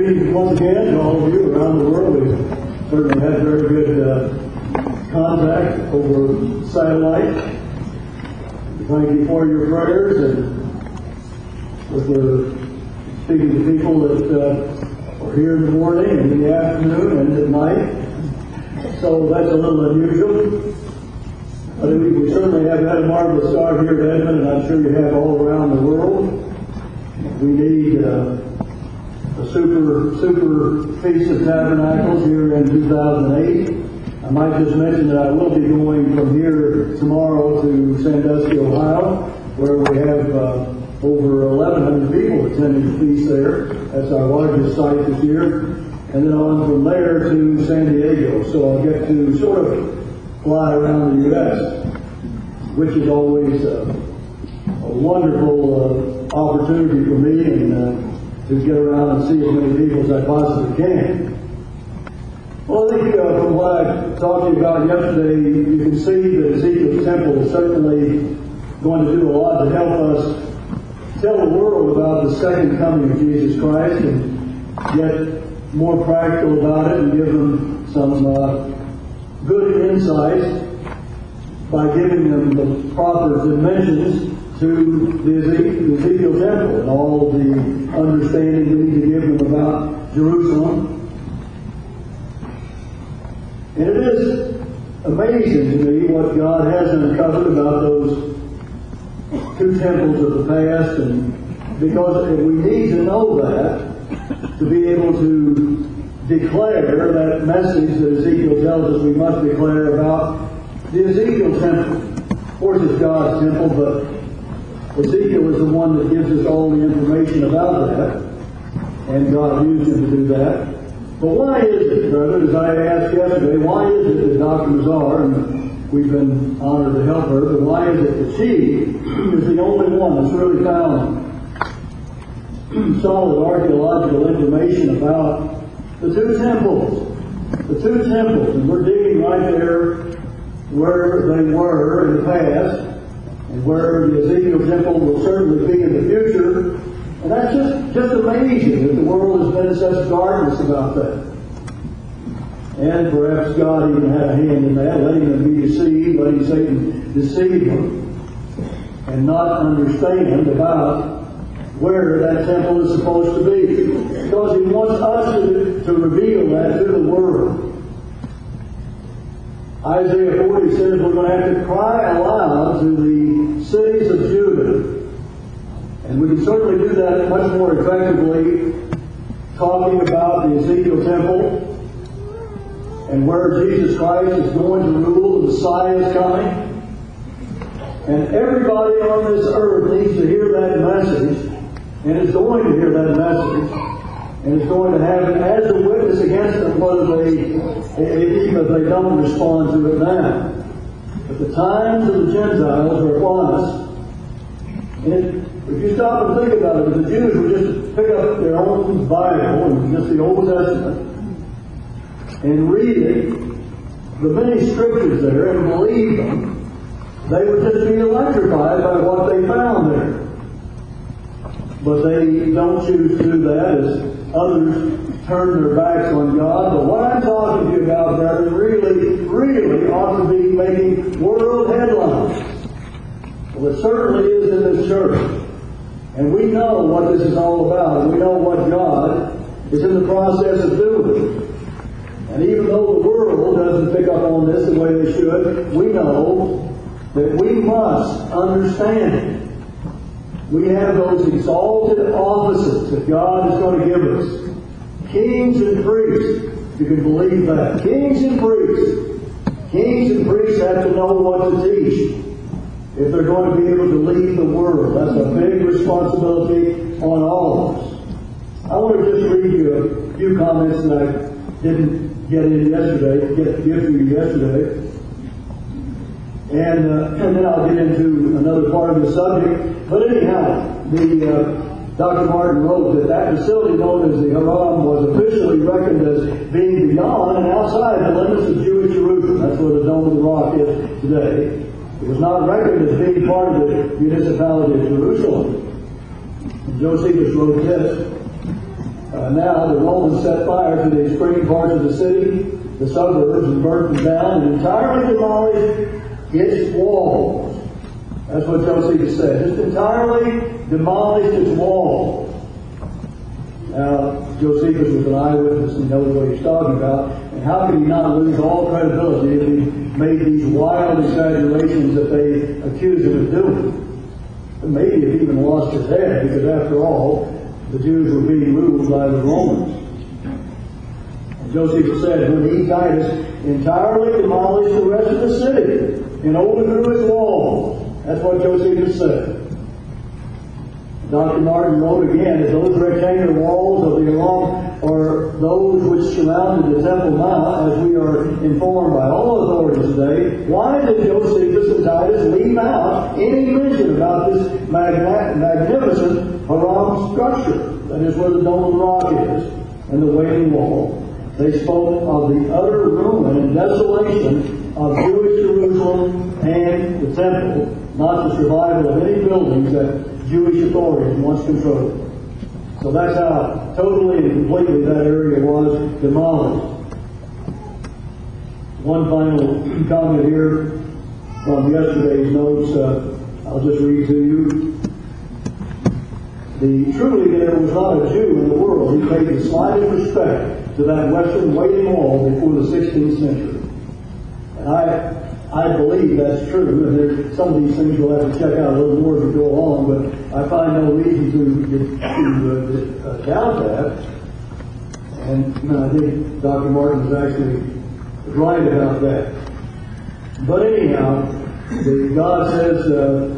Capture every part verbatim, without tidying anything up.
Greetings once again to all of you around the world. We certainly had very good uh, contact over satellite. Thank you for your prayers and with the speaking to people that uh, are here in the morning and in the afternoon and at night. So that's a little unusual. But we, we certainly have had a marvelous start here at Edmond, and I'm sure you have all around the world. We need uh, a super, super Feast of Tabernacles here in two thousand eight. I might just mention that I will be going from here tomorrow to Sandusky, Ohio, where we have uh, over eleven hundred people attending the feast there. That's our largest site this year. And then on from there to San Diego. So I'll get to sort of fly around the U S, which is always uh, a wonderful uh, opportunity for me and uh, to get around and see as many people as I possibly can. Well, I think uh, from what I talked to you about yesterday, you can see that Ezekiel's temple is certainly going to do a lot to help us tell the world about the second coming of Jesus Christ and get more practical about it and give them some uh, good insights by giving them the proper dimensions to the Ezekiel, Ezekiel temple and all the understanding we need to give them about Jerusalem. And it is amazing to me what God has uncovered about those two temples of the past, and because we need to know that to be able to declare that message that Ezekiel tells us we must declare about the Ezekiel temple. Of course, it's God's temple, but Ezekiel is the one that gives us all the information about that, and God used him to do that. But why is it, brother, as I asked yesterday, why is it that Doctor Mazar, and we've been honored to help her, but why is it that she is the only one that's really found solid archaeological information about the two temples? The two temples, and we're digging right there where they were in the past, and where the Ezekiel temple will certainly be in the future. And that's just, just amazing that the world has been in such darkness about that. And perhaps God even had a hand in that, letting them be deceived, letting Satan deceive them, and not understand about where that temple is supposed to be. Because he wants us to, to reveal that to the world. Isaiah forty says we're going to have to cry aloud to the cities of Judah. And we can certainly do that much more effectively talking about the Ezekiel temple and where Jesus Christ is going to rule, the Messiah is coming. And everybody on this earth needs to hear that message, and is going to hear that message, and is going to have it as a witness against them, whether they, even if they don't respond to it now. But the times of the Gentiles are upon us. And it, if you stop and think about it, if the Jews would just pick up their own Bible, and just the Old Testament, and read it, the many scriptures there, and believe them, they would just be electrified by what they found there. But they don't choose to do that, as others turn their backs on God. But what I'm talking to you about, brother, really, really ought to be making world headlines. Well, it certainly is in this church. And we know what this is all about, and we know what God is in the process of doing. And even though the world doesn't pick up on this the way they should, we know that we must understand it. We have those exalted offices that God is going to give us. Kings and priests, you can believe that. Kings and priests. Kings and priests have to know what to teach if they're going to be able to lead the world. That's a big responsibility on all of us. I want to just read you a few comments that I didn't get in yesterday, get give to you yesterday. And, uh, and then I'll get into another part of the subject. But anyhow, the uh, Doctor Martin wrote that that facility known as the Haram was officially reckoned as being beyond and outside the limits of Jewish Jerusalem. That's where the Dome of the Rock is today. It was not reckoned as being part of the municipality of Jerusalem. And Josephus wrote this. Uh, Uh, now the Romans set fire to the extreme parts of the city, the suburbs, and burnt them down and entirely demolished its walls. That's what Josephus said. Just entirely demolished its walls. Now, Josephus was an eyewitness and knows what he's talking about. And how could he not lose all credibility if he made these wild exaggerations that they accused him of doing? But maybe he even lost his head, because after all, the Jews were being ruled by the Romans. And Josephus said, when he, Titus, entirely demolished the rest of the city and overthrew its walls. That's what Josephus said. Doctor Martin wrote again, that those rectangular walls of the along are those which surrounded the Temple Mount, as we are informed by all authorities today. Why did Josephus and Titus leave out any mention about this magna- magnificent Haram structure? That is where the Dome of the Rock is, and the Wailing Wall. They spoke of the utter ruin and desolation of Jewish Jerusalem and the Temple, not the survival of any buildings that Jewish authorities once controlled. So that's how totally and completely that area was demolished. One final comment here from yesterday's notes. Uh, I'll just read to you. The, truly there was not a Jew in the world who paid the slightest respect to that Western Wailing Wall before the sixteenth century. And I I believe that's true, and there, some of these things we'll have to check out a little more as we go along, but I find no reason to, to uh, doubt that. And you know, I think Doctor Martin is actually right about that. But anyhow, the, God says, uh,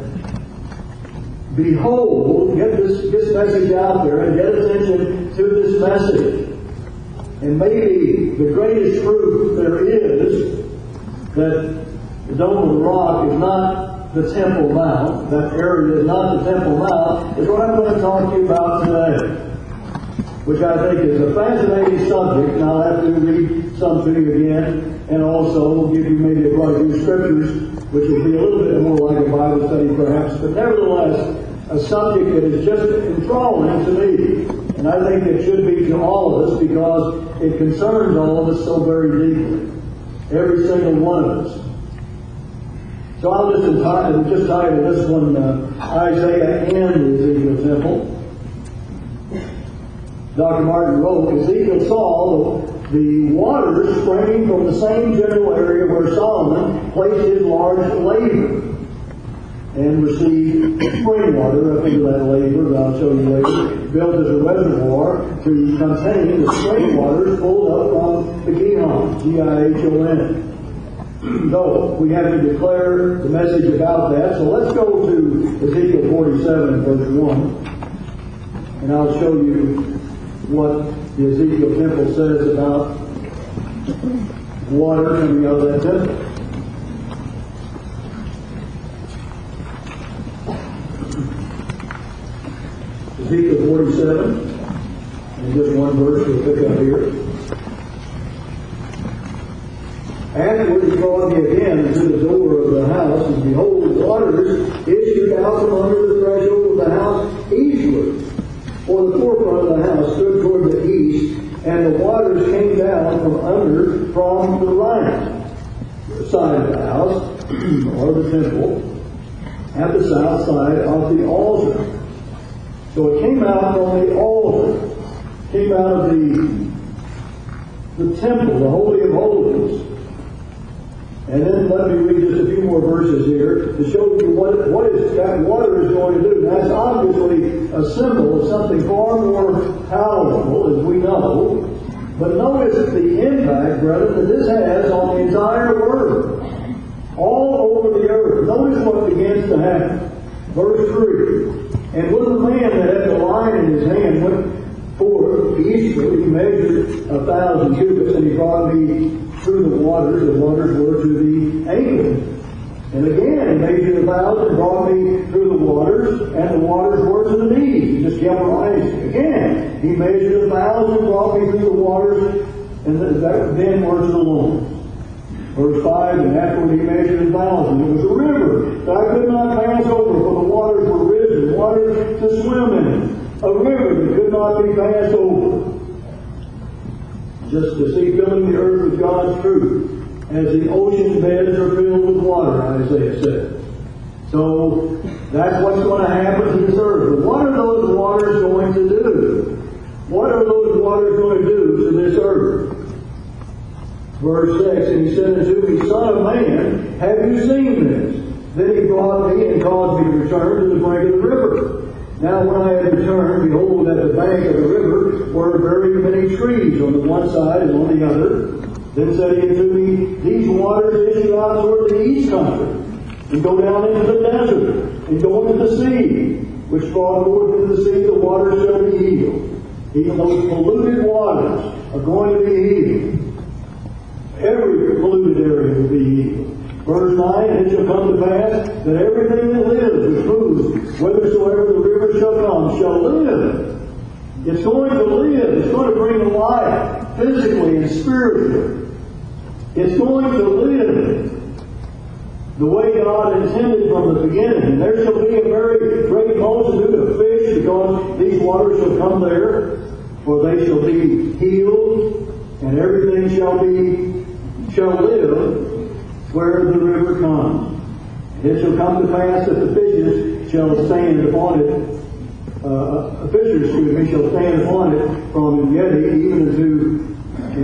behold, get this, this message out there and get attention to this message. And maybe the greatest proof there is that the Dome of the Rock is not the Temple Mount. That area is not the Temple Mount, is what I'm going to talk to you about today, which I think is a fascinating subject. And I'll have to read some to you again, and also we'll give you maybe a few scriptures, which will be a little bit more like a Bible study perhaps, but nevertheless, a subject that is just enthralling to me. And I think it should be to all of us, because it concerns all of us so very deeply. Every single one of us. So I'll just entitle, just title this one, uh, Isaiah and the Ezekiel Temple. Doctor Martin wrote, Ezekiel saw the waters springing from the same general area where Solomon placed his large laver and received spring water up into that laver, that I'll show you later, built as a reservoir to contain the spring waters pulled up from the Gihon, G I H O N. So, we have to declare the message about that. So let's go to Ezekiel forty-seven, verse one. And I'll show you what the Ezekiel temple says about water coming out of that temple. Ezekiel forty-seven, and just one verse we'll pick up here. Afterward he brought me again to the door of the house, and behold, waters issued out from under the threshold of the house eastward. For the forefront of the house stood toward the east, and the waters came down from under from the right side of the house, or the temple, at the south side of the altar. So it came out from the altar, came out of the, the temple, the Holy of Holies. And then let me read just a few more verses here to show you what, what is that water is going to do. That's obviously a symbol of something far more powerful, as we know. But notice the impact, brethren, that this has on the entire world. All over the earth. Notice what begins to happen. Verse three. And when the man that had the line in his hand went forth eastward, he measured a thousand cubits, and he brought me through the waters. The waters were to the ankle. And again, he measured a thousand, brought me through the waters, and the waters were to the knees. He just kept rising. Again, he measured a thousand, brought me through the waters, and then were to the loins. Verse five, and afterward he measured a thousand. It was a river that I could not pass over, for the waters were risen, waters to swim in. a river that could not be passed over. Just to see filling the earth with God's truth, as the ocean beds are filled with water, Isaiah said. So that's what's going to happen to this earth. But what are those waters going to do? What are those waters going to do to this earth? Verse six, and he said unto me, Son of man, have you seen this? Then he brought me and caused me to return to the brink of the river. Now when I had returned, behold, at the bank of the river were very many trees on the one side and on the other. Then said he unto me, These waters issue out toward the east country, and go down into the desert, and go into the sea, which far forth into the sea the waters shall be healed. Even those polluted waters are going to be healed. Every polluted area will be healed. Verse nine, and it shall come to pass that everything that lives, which moves, whithersoever the river shall come, shall live. It's going to live. It's going to bring life, physically and spiritually. It's going to live the way God intended from the beginning. And there shall be a very great multitude of fish, because these waters shall come there, for they shall be healed, and everything shall be shall live where the river comes. And it shall come to pass that the fishes shall stand upon it, uh, a fisher, excuse me, shall stand upon it from Engedi even unto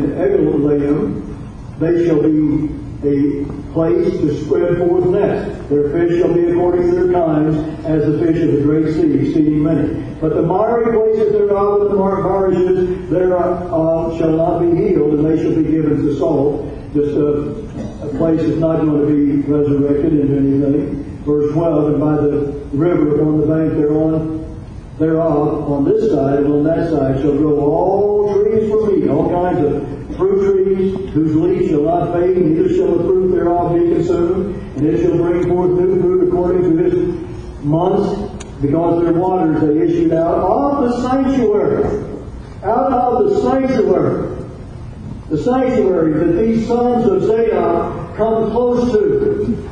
Eglaim. They shall be a place to spread forth nets. Their fish shall be according to their kinds, as the fish of the great sea, exceeding many. But the miry places thereof, and the marshes thereof, shall not be healed, and they shall be given to salt. Just a, a place that's not going to be resurrected into anything. Verse twelve, and by the river upon the bank thereon, thereof, on this side and on that side, shall grow all trees for meat, all kinds of fruit trees, whose leaves shall not fade, neither shall the fruit thereof be consumed, and it shall bring forth new fruit according to its months, because their waters they issued out of the sanctuary. Out of the sanctuary. The sanctuary that these sons of Zadok come close to.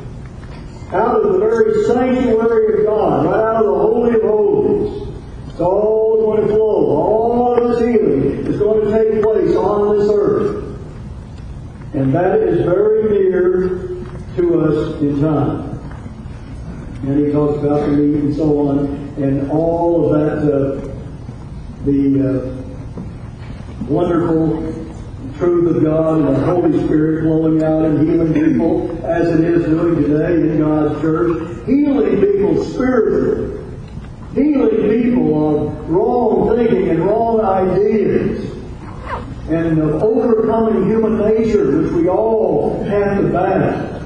Out of the very sanctuary of God, right out of the Holy of Holies. It's all going to flow. All of this healing is going to take place on this earth. And that is very near to us in time. And he talks about the meat and so on, and all of that, uh, the uh, wonderful truth of God and the Holy Spirit flowing out and healing people, as it is doing today in God's church. Healing people spiritually. Healing people of wrong thinking and wrong ideas. And of overcoming human nature, which we all have to battle.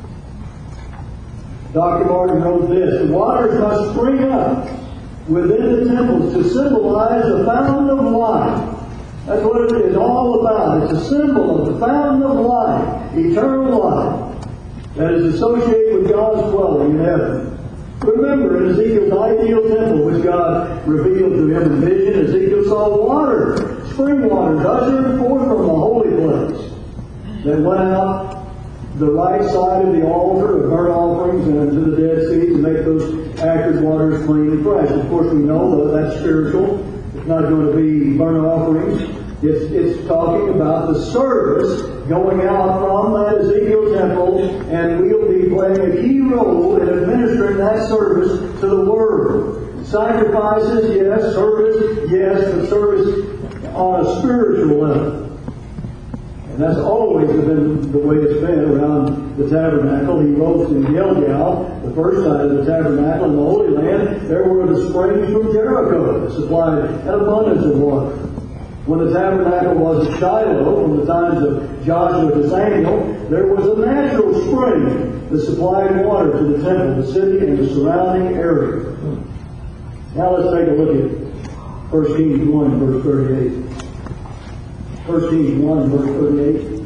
Doctor Martin wrote this: the waters must spring up within the temples to symbolize the fountain of life. That's what it is all about. It's a symbol of the fountain of life, eternal life, that is associated with God's dwelling in heaven. Remember, in Ezekiel's ideal temple, which God revealed to him in vision, Ezekiel saw water, spring water, gushing forth from the holy place, that went out the right side of the altar of burnt offerings and into the Dead Sea to make those acrid waters clean and fresh. Of course, we know that that's spiritual. It's not going to be burnt offerings. It's, it's talking about the service going out from that Ezekiel temple, and we'll be playing a key role in administering that service to the world. Sacrifices, yes. Service, yes. But service on a spiritual level. And that's always been the way it's been around the tabernacle. He wrote in Gilgal, the first side of the tabernacle in the Holy Land, there were the springs from Jericho that supplied an abundance of water. When the tabernacle was at Shiloh, from the times of Joshua to Samuel, there was a natural spring that supplied water to the temple, the city, and the surrounding area. Now let's take a look at First Kings one, verse thirty-eight. First Kings one, verse thirty-eight.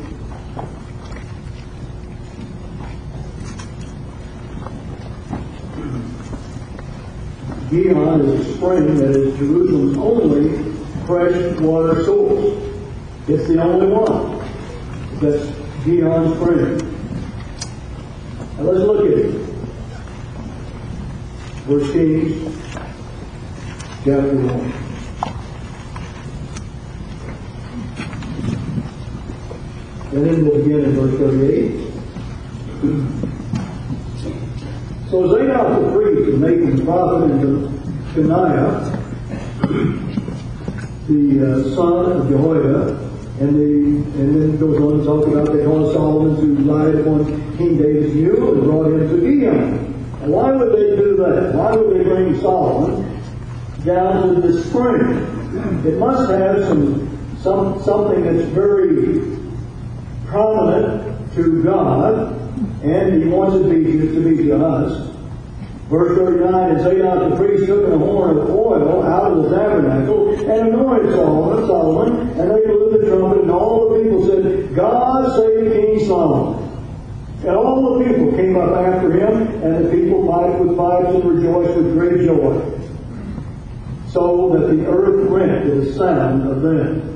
Gihon is a spring that is Jerusalem's only fresh water source. It's the only one. That's Gihon Spring. Now let's look at it. First Kings chapter one. And then we'll begin in verse thirty-eight. So Zadok the priest and Nathan the prophet and Kenaiah, the uh, son of Jehoiada, and the and then it goes on to talk about they caused Solomon to ride upon King David's mule and brought him to Gihon. And why would they do that? Why would they bring Solomon down to the spring? It must have some some something that's very prominent to God, and He wants it to be to be to us. Verse thirty-nine, and Zadok the priest took a horn of oil out of the tabernacle and anointed Solomon, Solomon, and they blew the trumpet, and all the people said, God save King Solomon. And all the people came up after him, and the people piped with pipes and rejoiced with great joy, so that the earth rent with the sound of them.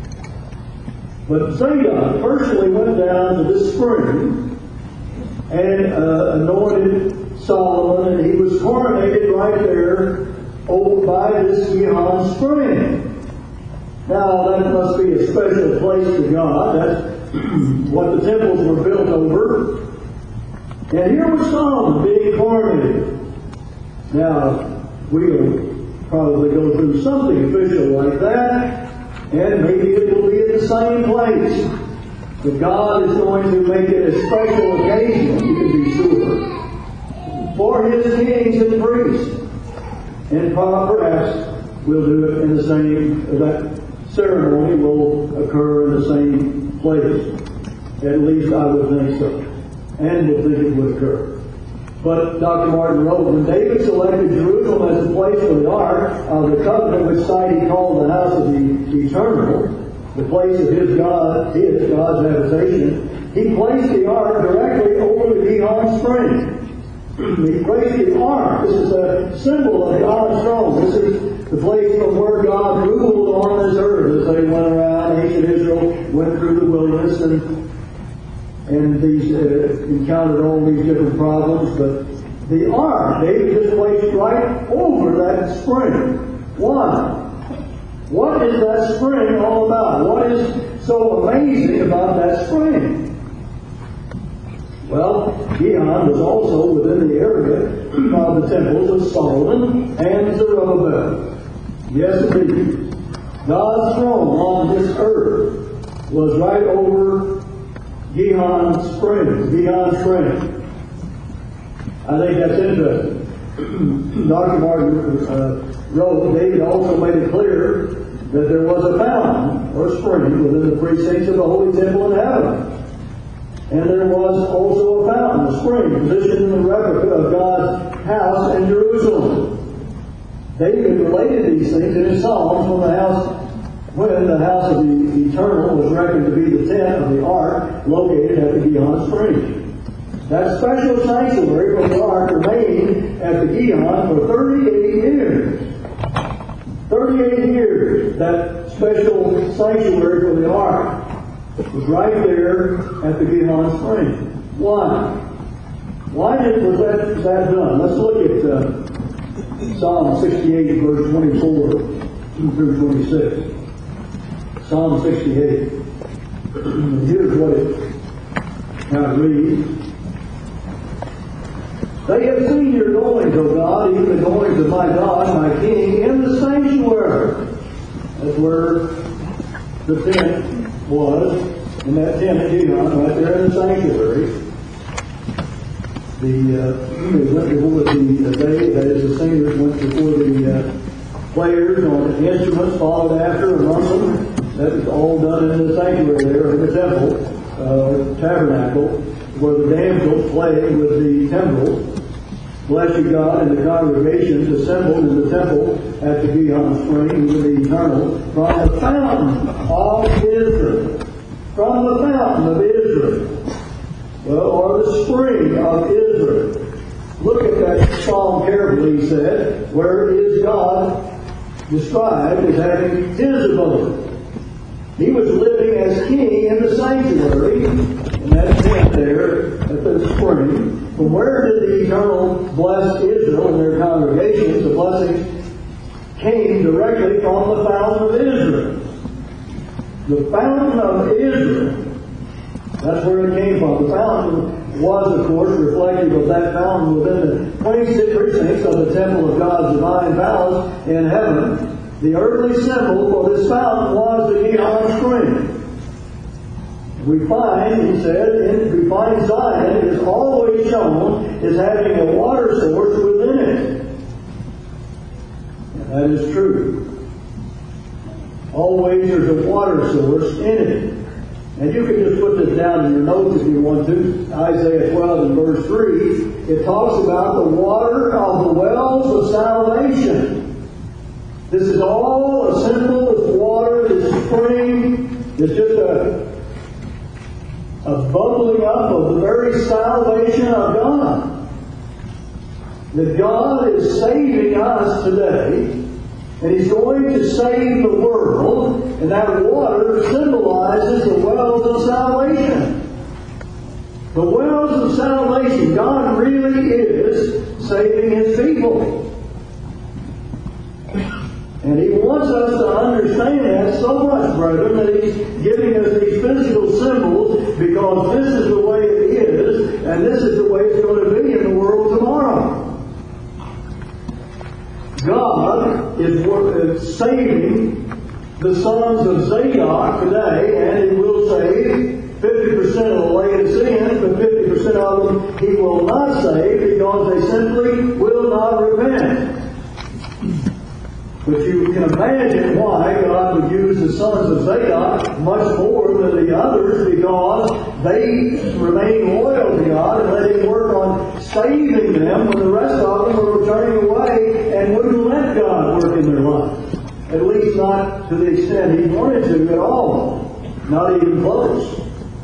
But Zadok personally went down to this spring and uh, anointed Solomon, and he was coronated right there over by this Gihon spring. Now, that must be a special place to God. That's what the temples were built over. And here was Solomon being coronated. Now, we'll probably go through something official like that, and maybe it will be at the same place. But God is going to make it a special occasion, you can be sure, for His kings and priests. And perhaps we'll do it in the same, that ceremony will occur in the same place. At least I would think so. And would think it would occur. But Doctor Martin wrote, when David selected Jerusalem as the place for the Ark of the Covenant, which site he called the house of the Eternal, the place of his God, his God's habitation, he placed the Ark directly over the Gihon spring. He placed the Ark. This is a symbol of God's throne. This is the place from where God ruled on this earth as they went around. Ancient Israel went through the wilderness and and these uh, encountered all these different problems. But the Ark, David just placed right over that spring. Why? What is that spring all about? What is so amazing about that spring? Well, Gihon was also within the area of the temples of Solomon and Zerubbabel. Yes, indeed. God's throne on this earth was right over Gihon Springs, Gihon Spring. I think that's interesting. Doctor Martin uh, wrote, David also made it clear that there was a fountain or spring within the precincts of the holy temple in heaven. And there was also a fountain, a spring, positioned in the replica of God's house in Jerusalem. David related these things in his Psalms from the house, when the house of the Eternal was reckoned to be the tent of the Ark located at the Gihon spring. That special sanctuary for the Ark remained at the Gihon for thirty-eight years. thirty-eight years, that special sanctuary for the Ark was right there at the Gihon spring. Why? Why did was that, that done? Let's look at uh, Psalm sixty-eight, verse twenty-four through twenty-six. Psalm sixty-eight. Here's what it now reads. They have seen your goings, O God, even the goings of my God, my King, in the sanctuary. That's where the tent was, in that tent at Gihon, right there in the sanctuary. The uh, they went before the, the day, that is, the singers went before the uh, players on the instruments, followed after among them. That was all done in the sanctuary there, in the temple, uh, tabernacle, where the damsels played with the timbrels. Bless you, God, and the congregations assembled in the temple at the Gihon spring with the Eternal from the fountain of Israel. From the fountain of Israel. Well, or the spring of Israel. Look at that psalm carefully, he said, where is God described as having his abode. He was living as king in the sanctuary, in that tent there at the spring. From where did the Eternal bless Israel and their congregations? The blessing came directly from the fountain of Israel. The fountain of Israel. That's where it came from. The fountain was, of course, reflective of that fountain within the twenty-six precincts of the temple of God's divine palace in heaven. The earthly symbol for this fountain was the Gihon spring. We find, he said, in, we find Zion is always shown as having a water source within it. And that is true. Always there's a water source in it. And you can just put this down in your notes if you want to. Isaiah twelve and verse three, it talks about the water of the wells of salvation. This is all a symbol of water, this spring. It's just a a bubbling up of the very salvation of God. That God is saving us today, and He's going to save the world, and that water symbolizes the wells of salvation. The wells of salvation, God really is saving His people. And He wants us to understand that so much, brethren, that He's giving us these physical symbols because this is the way it is, and this is the way it's going to be in the world tomorrow. God is saving the sons of Zadok today, and He will save fifty percent of the Laodiceans, but fifty percent of them He will not save because they simply will not repent. But you can imagine why God would use the sons of Zadok much more than the others, because they remained loyal to God and let Him work on saving them when the rest of them were turning away and wouldn't let God work in their life. At least not to the extent He wanted to at all. Not even close.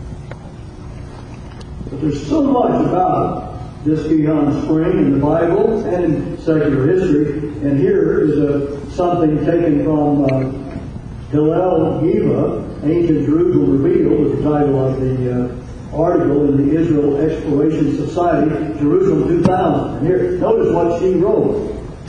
But there's so much about this Gihon spring in the Bible and in secular history. And here is a, something taken from uh, Hillel Giva, Ancient Jerusalem Revealed, is the title of the uh, article in the Israel Exploration Society, Jerusalem two thousand. And here, notice what she wrote.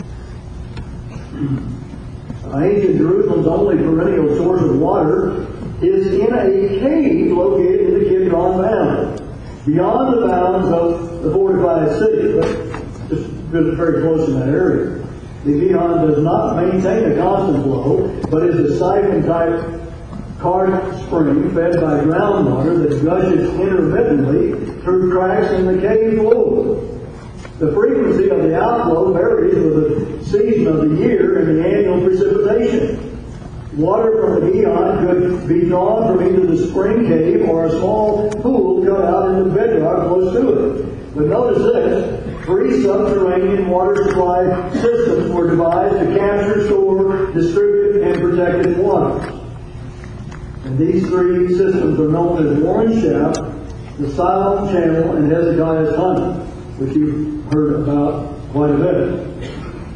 Ancient Jerusalem's only perennial source of water is in a cave located in the Kidron Valley, beyond the bounds of the fortified city, but just very close in that area. The Gihon does not maintain a constant flow, but is a siphon-type karst spring fed by groundwater that gushes intermittently through cracks in the cave floor. The frequency of the outflow varies with the season of the year and the annual precipitation. Water from the Gihon could be drawn from either the spring cave or a small pool cut out in the bedrock close to it. But notice this, three subterranean water supply systems were devised to capture, store, distribute, and protect its waters. And these three systems are known as Warren Shaft, the Siloam Channel, and Hezekiah's Tunnel, which you've heard about quite a bit.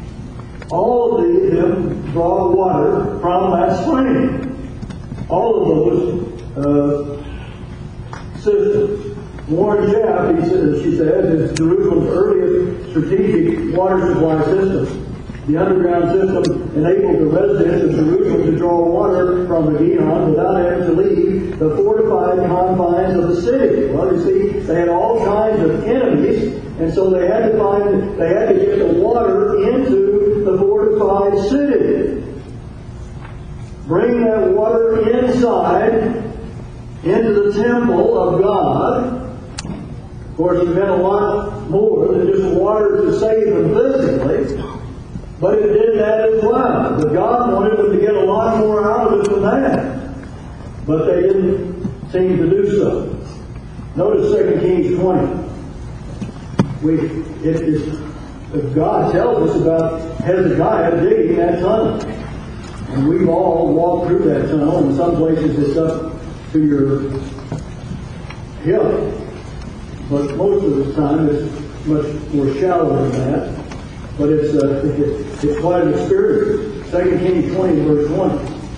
All of them draw water from that spring. All of those uh, systems. Warren Shaft, he says, she says, is Jerusalem's earliest strategic water supply system. The underground system enabled the residents of Jerusalem to draw water from the Gihon without having to leave the fortified confines of the city. Well, you see, they had all kinds of enemies, and so they had to find, they had to get the water into the fortified city. Bring that water inside, into the temple of God. Of course, it meant a lot more than just water to save them physically, but it did that as well. But God wanted them to get a lot more out of it than that. But they didn't seem to do so. Notice Second Kings twenty. We, it is, God tells us about Hezekiah digging that tunnel. And we've all walked through that tunnel. In some places it's up to your hip. But most of the time it's much more shallow than that. But it's, uh, it, it's quite an experience. Second Kings twenty, verse one.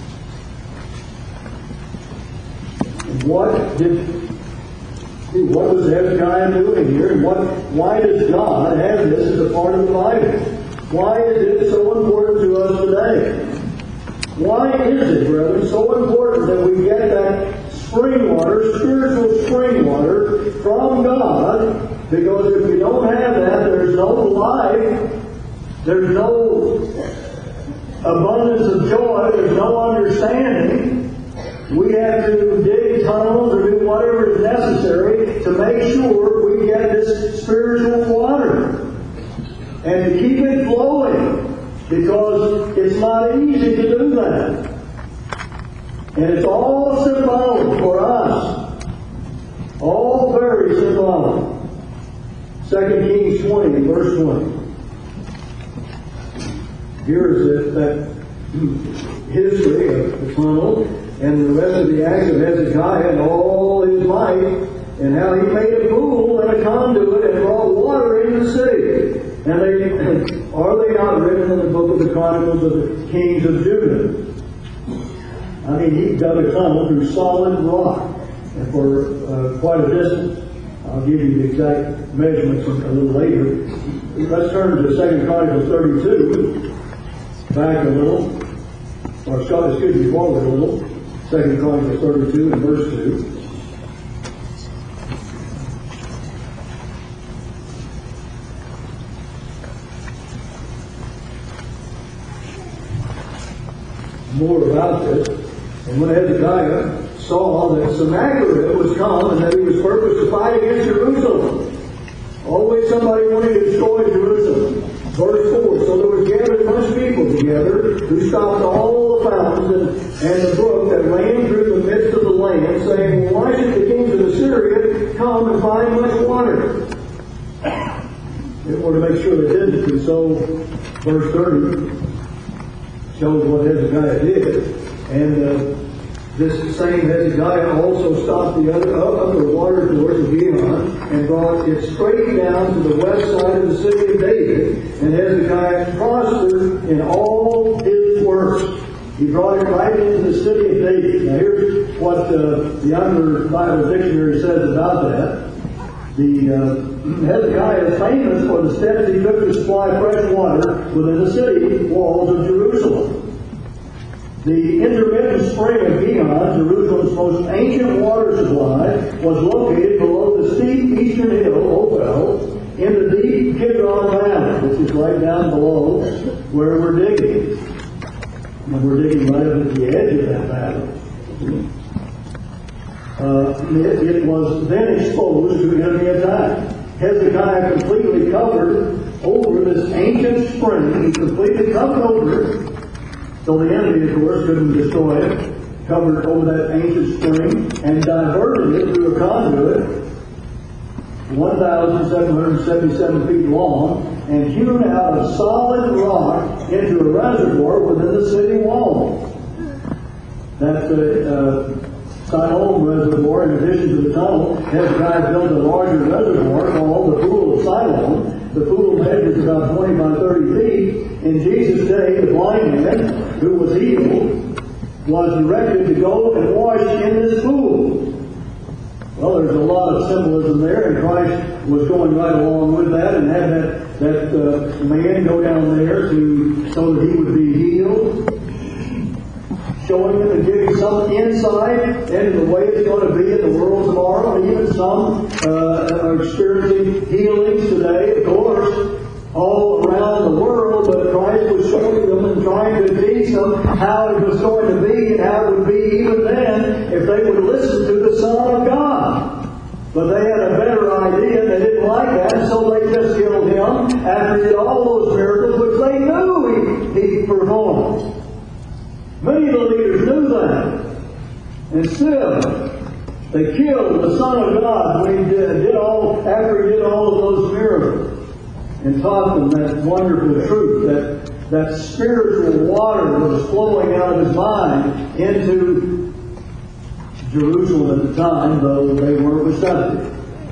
And what did what was Hezekiah doing here? And what why does God have this as a part of the Bible? Why is it so important to us today? Why is it, brethren, so important that we get that spring water, spiritual spring water from God? Because if we don't have that, there's no life, there's no abundance of joy, there's no understanding. We have to dig tunnels or do whatever is necessary to make sure we get this spiritual water and to keep it flowing, because it's not easy to do that. And it's all symbolic for us. All very symbolic. Second Kings twenty, verse twenty. Here is it, that history of the tunnel and the rest of the acts of Hezekiah and all his might, and how he made a pool and a conduit and brought water into the city. And they, are they not written in the book of the Chronicles of the Kings of Judah? I mean, he dug a tunnel through solid rock and for uh, quite a distance. I'll give you the exact measurements a little later. Let's turn to Second Chronicles thirty-two. Back a little. Or excuse me, forward a little. Second Chronicles thirty-two and verse two. More about this. And when Hezekiah saw that Sennacherib was come and that he was purposed to fight against Jerusalem. Always somebody wanting to destroy Jerusalem. Verse four, so there was gathered much people together, who stopped all the fountains and, and the brook that ran through the midst of the land, saying, well, why should the kings of Assyria come and find much water? They wanted to make sure they didn't. And so, verse thirty shows what Hezekiah did. And uh, this same Hezekiah also stopped the other up the water doors of Gihon and brought it straight down to the west side of the city of David. And Hezekiah prospered in all his works. He brought it right into the city of David. Now here's what uh, the Younger Bible Dictionary says about that. The uh, Hezekiah is famous for the steps he took to supply fresh water within the city walls of Jerusalem. The intermittent spring of Gihon, Jerusalem's most ancient water supply, was located below the steep eastern hill, Ophel, in the deep Kidron Valley, which is right down below where we're digging. And we're digging right up at the edge of that valley. Uh, it, it was then exposed to enemy attack. Hezekiah completely covered over this ancient spring. He completely covered over it. So the enemy, of course, couldn't destroy it. Covered over that ancient spring and diverted it through a conduit one thousand seven hundred seventy-seven feet long and hewn out of solid rock into a reservoir within the city wall. That's a uh, Siloam reservoir. In addition to the tunnel, Hezekiah built a larger reservoir called the Pool of Siloam. The pool measures about twenty by thirty feet. In Jesus' day, the blind man who was healed was directed to go and wash in this pool. Well, there's a lot of symbolism there, and Christ was going right along with that and had that, that uh, man go down there to so that he would be healed, showing him and giving some insight into the way it's going to be in the world tomorrow, and even some uh, are experiencing healings today, of course, all around the world, but Christ was showing them and trying to teach them how it was going to be and how it would be even then if they would listen to the Son of God. But they had a better idea, they didn't like that, so they just killed him after he did all those miracles which they knew he, he performed. Many of the leaders knew that. And still, they killed the Son of God when he did, did all, after he did all of those miracles. And taught them that wonderful truth, that, that spiritual water was flowing out of his mind into Jerusalem at the time, though they weren't receptive.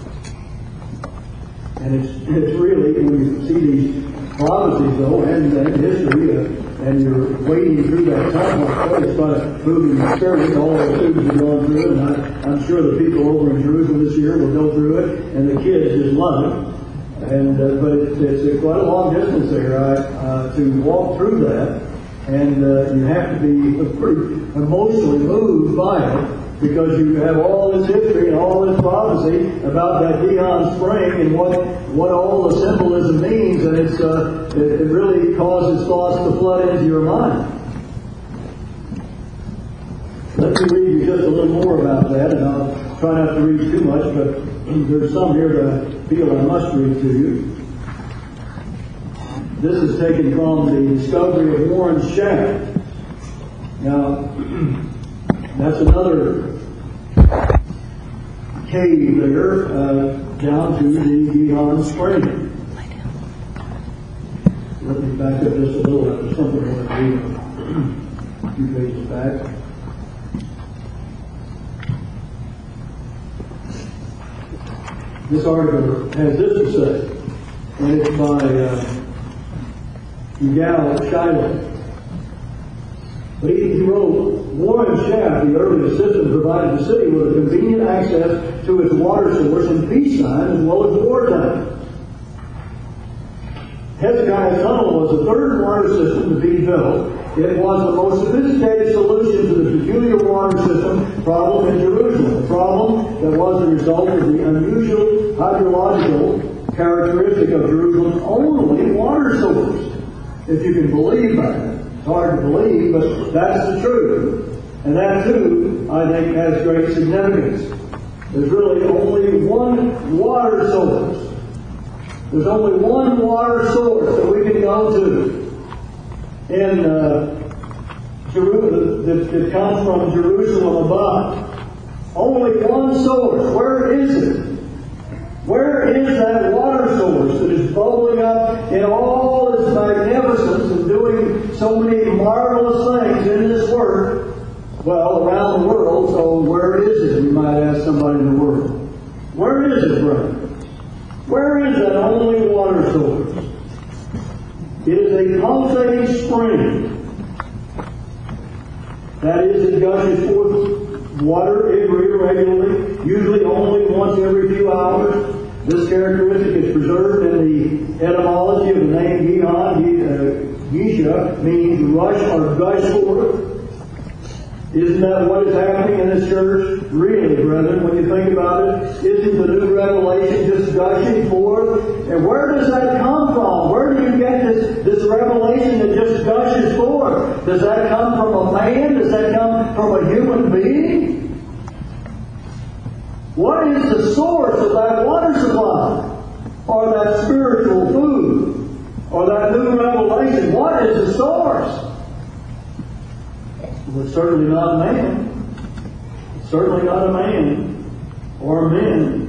And it's, it's really, when you see these prophecies, though, and, and history, uh, and you're wading through that time like that, it's quite a moving experience. All the students have gone through it, and I, I'm sure the people over in Jerusalem this year will go through it, and the kids just love it. And uh, but it, it's a, quite a long distance there uh, uh, to walk through that, and uh, you have to be pretty emotionally moved by it, because you have all this history and all this prophecy about that Gihon spring and what what all the symbolism means, and it's uh, it, it really causes thoughts to flood into your mind. Let me read you just a little more about that, and I'll try not to read too much, but there's some here that I feel I must read to you. This is taken from the discovery of Warren Shaft. Now, that's another cave there, uh, down to the Gihon Spring. Let me back up just a little. There's something I want to read a few pages back. This article has this to say, and it's by uh, Yigal Shiloh. But he, he wrote, Warren Shaft, the early assistant, provided the city with a convenient access to its water source in peacetime as well as wartime. Hezekiah's Tunnel was the third water system to be built. It was the most sophisticated solution to the peculiar water system problem in Jerusalem, a problem that was the result of the unusual hydrological characteristic of Jerusalem's only water source. If you can believe that. It's hard to believe, but that's the truth. And that, too, I think, has great significance. There's really only one water source. There's only one water source that we can go to in uh, Jerusalem that, that comes from Jerusalem above. Only one source. Where is it? Where is that water source that is bubbling up in all its magnificence and doing so many marvelous things in this work? Well, around the world, so where is it? You might ask somebody in the world. Where is it, brother? Where is that only water source? It is a pulsating spring. That is, it gushes forth water irregularly, usually only once every few hours. This characteristic is preserved in the etymology of the name Gihon. Gisha means rush or gush forth. Isn't that what is happening in this church? Really, brethren, when you think about it, isn't the new revelation just gushing forth? And where does that come from? Where do you get this, this revelation that just gushes forth? Does that come from a man? Does that come from a human being? What is the source of that water supply? Or that spiritual food? Or that new revelation? What is the source? Well, it's certainly not a man. It's certainly not a man or men.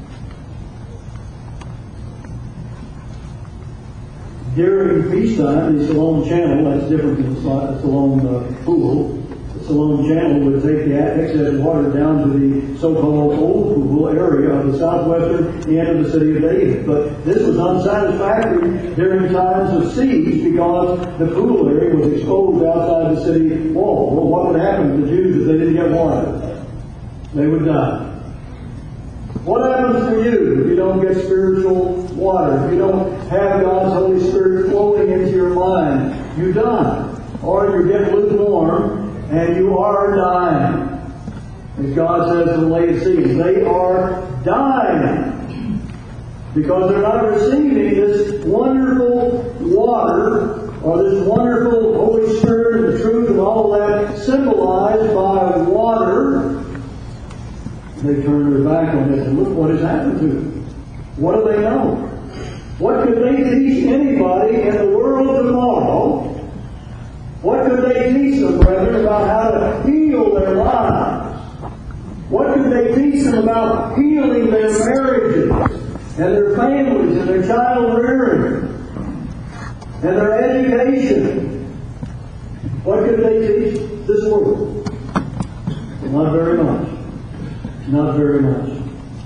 During peacetime, the Siloam Channel, that's different from the Siloam uh, Pool. The Siloam Channel would take the excess water down to the so-called Old Pool area of the southwestern end of the city of David. But this was unsatisfactory during times of siege because the pool area was exposed outside the city wall. Well, what would happen to the Jews if they didn't get water? They would die. What happens to you if you don't get spiritual water? If you don't have God's Holy Spirit flowing into your mind, you die. Or you get lukewarm and you are dying. As God says to the Laodiceans, they are dying because they're not receiving this wonderful water or this wonderful Holy Spirit and the truth and all that symbolized by water. They turn their back on it and look what has happened to them. What do they know? What could they teach anybody in the world tomorrow? What could they teach them, brethren, about how to heal their lives? What could they teach them about healing their marriages and their families and their child rearing and their education? What could they teach this world? Not very much. Not very much.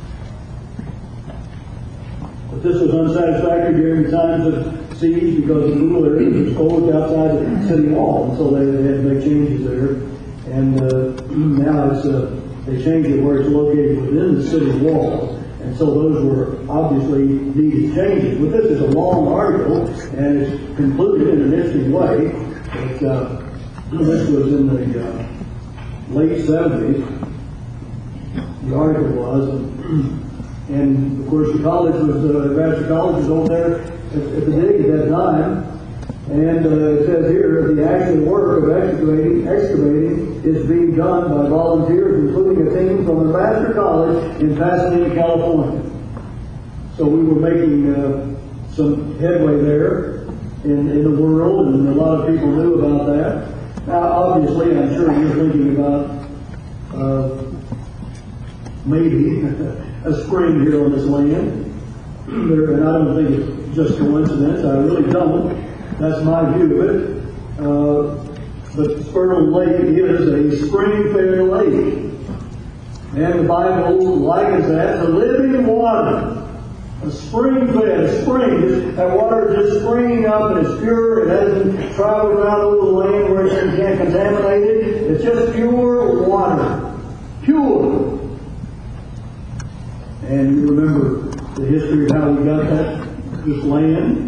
But this was unsatisfactory during times of siege because the pool area was exposed outside the city wall, and so they, they had to make changes there. And uh, now it's uh, they changed it where it's located within the city wall. And so those were obviously needed changes. But this is a long article, and it's concluded in an interesting way. It, uh, this was in the uh, late seventies, the article was. And, of course, the college was, uh, Nebraska College was over there at, at the dig at that time. And uh, it says here, the actual work of excavating, excavating is being done by volunteers, including a team from Nebraska College in Pasadena, California. So we were making uh, some headway there in, in the world, and a lot of people knew about that. Now, obviously, I'm sure you're thinking about uh, maybe a spring here on this land. There, and I don't think it's just coincidence. I really don't. That's my view of it. Uh, but Spurgeon Lake is a spring-fed lake. And the Bible likens that to living water. A spring-fed, a spring. That water is just springing up and it's pure. It hasn't traveled around over the land where it's been contaminated. It's just pure water. Pure. And you remember the history of how we got that, this land.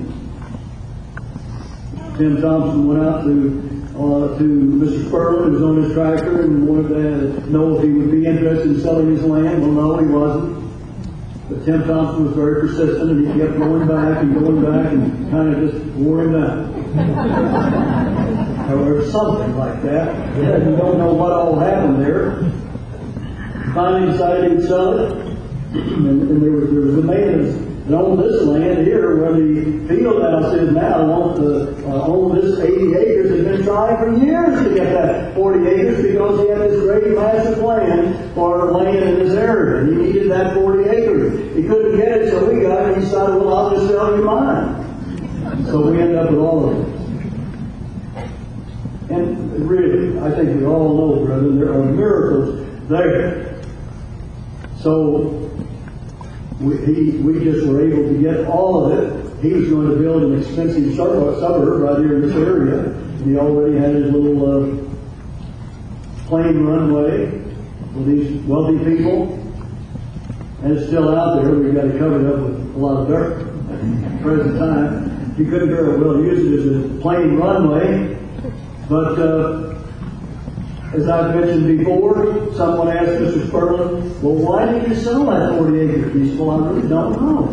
Tim Thompson went out to uh, to Mister Spurgeon, who was on his tractor, and wanted to know if he would be interested in selling his land. Well, no, he wasn't. But Tim Thompson was very persistent, and he kept going back and going back, and kind of just wore him down. However, something like that. Yeah, you don't know what all happened there. Finally decided he'd sell it, and, and there was there was a man that owned this land here, where the field house is now, owned, the, uh, owned this eighty acres, has been trying for years to get that forty acres because he had this great massive plan for land in this area. And he needed that forty acres. He couldn't get it, so we got it, and he decided, well, I'll just sell you mine. So we ended up with all of it. And really, I think we all know, brethren, there are miracles there. So, We, he, we just were able to get all of it. He was going to build an expensive suburb right here in this area. He already had his little uh, plane runway with these wealthy people. And it's still out there. We've got it covered up with a lot of dirt at the present time. You couldn't very well use it as a plane runway. But uh, as I've mentioned before, someone asked Mister Spurgeon, well, why did you sell that forty acres? He said, well, I really don't know.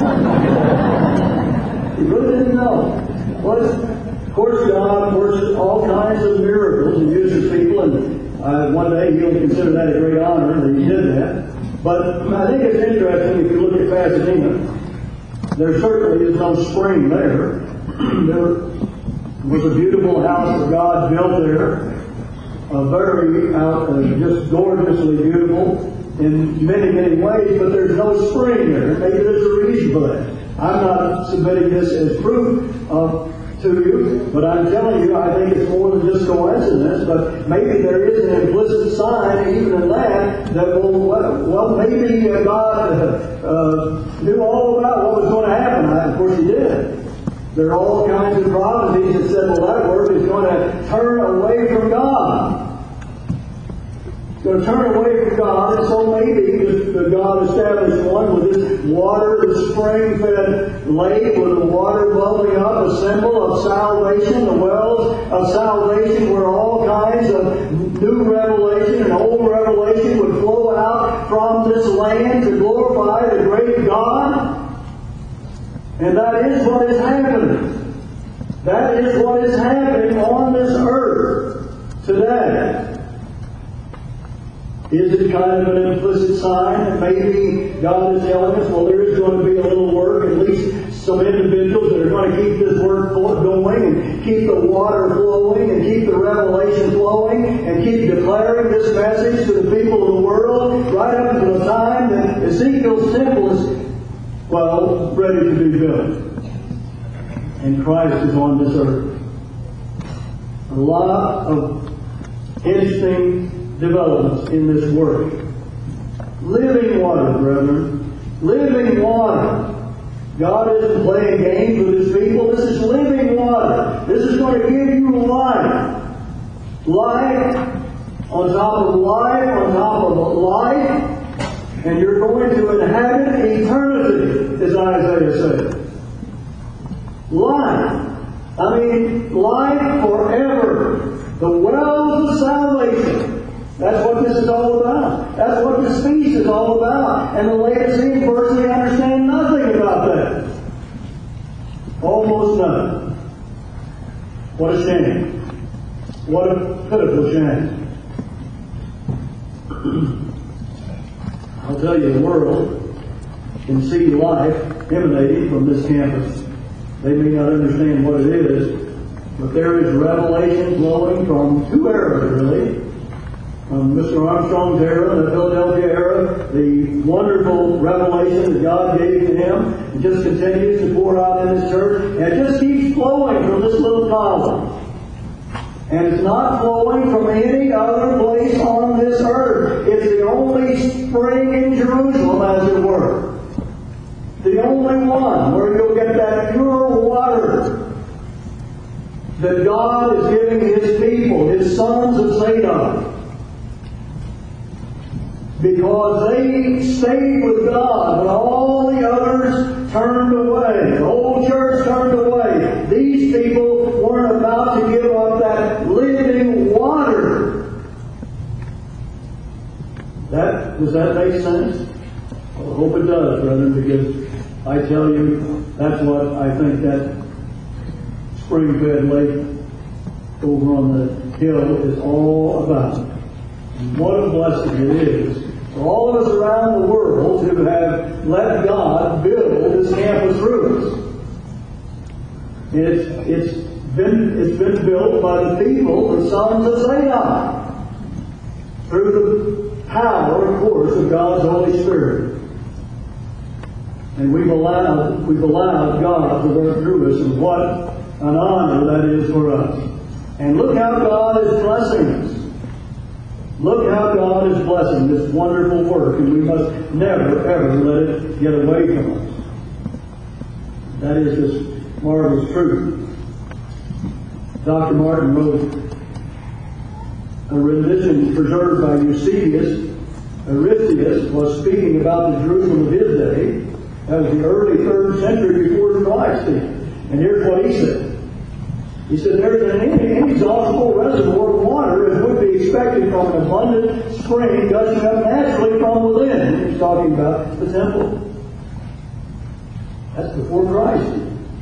He really didn't know. Well, of course, God works all kinds of miracles and uses people, and uh, one day He'll consider that a great honor that He did that. But I think it's interesting if you look at Pasadena, there certainly is no spring there. There was a beautiful house that God built there. Uh, very out, uh, just gorgeously beautiful in many, many ways, but there's no spring there. Maybe there's a reason for that. I'm not submitting this as proof uh, to you, but I'm telling you, I think it's more than just coincidence, but maybe there is an implicit sign, even in that, that, well, well maybe uh, God uh, uh, knew all about what was going to happen. I, of course, He did. There are all kinds of prophecies that said, well, that work is going to turn away from God. It's going to turn away from God, and so maybe the, the God established one with this water, this spring-fed lake with the water bubbling up, a symbol of salvation, the wells of salvation where all kinds of new revelation and old revelation would flow out from this land to glorify the great God. And that is what is happening. That is what is happening on this earth today. Is it kind of an implicit sign that maybe God is telling us, well, there is going to be a little work, at least some individuals that are going to keep this work going and keep the water flowing and keep the revelation flowing and keep declaring this message to the people of the world right up until the time that Ezekiel's temple is, well, ready to be built. And Christ is on this earth. A lot of interesting developments in this work. Living water, brethren. Living water. God isn't playing games with His people. This is living water. This is going to give you life. Life on top of life on top of life. And you're going to inhabit eternity, as Isaiah said. Life. I mean, life forever. The wells of salvation. That's what this is all about. That's what this feast is all about. And the Laodiceans virtually understand nothing about that. Almost nothing. What a shame. What a pitiful shame. I'll tell you, the world can see life emanating from this campus. They may not understand what it is, but there is revelation flowing from two eras, really. From Mister Armstrong's era, the Philadelphia era, the wonderful revelation that God gave to him. It just continues to pour out in His church. And it just keeps flowing from this little column. And it's not flowing from any other place on this earth. It's the only spring in Jerusalem, as it were. The only one where you'll get that pure water that God is giving His people, His sons of Zadok. Because they stayed with God when all the others turned away. The whole church turned away. These people weren't about to give up that living water. That, does that make sense? Well, I hope it does, brethren, because I tell you, that's what I think that spring-fed lake over on the hill is all about. And what a blessing it is for all of us around the world who have let God build this campus through us. It's, it's been it's been built by the people, the sons of Zadok, through the power, of course, of God's Holy Spirit. And we've allowed we've allowed God to work through us, and what an honor that is for us. And look how God is blessing us. Look how God is blessing this wonderful work, and we must never, ever let it get away from us. That is just marvelous truth. Doctor Martin wrote a rendition preserved by Eusebius. Aristeus was speaking about the Jerusalem of his day. That was the early third century before Christ. And here's what he said. He said, there's an inexhaustible reservoir of water as would be expected from an abundant spring gushing up naturally from within. He's talking about the temple. That's before Christ.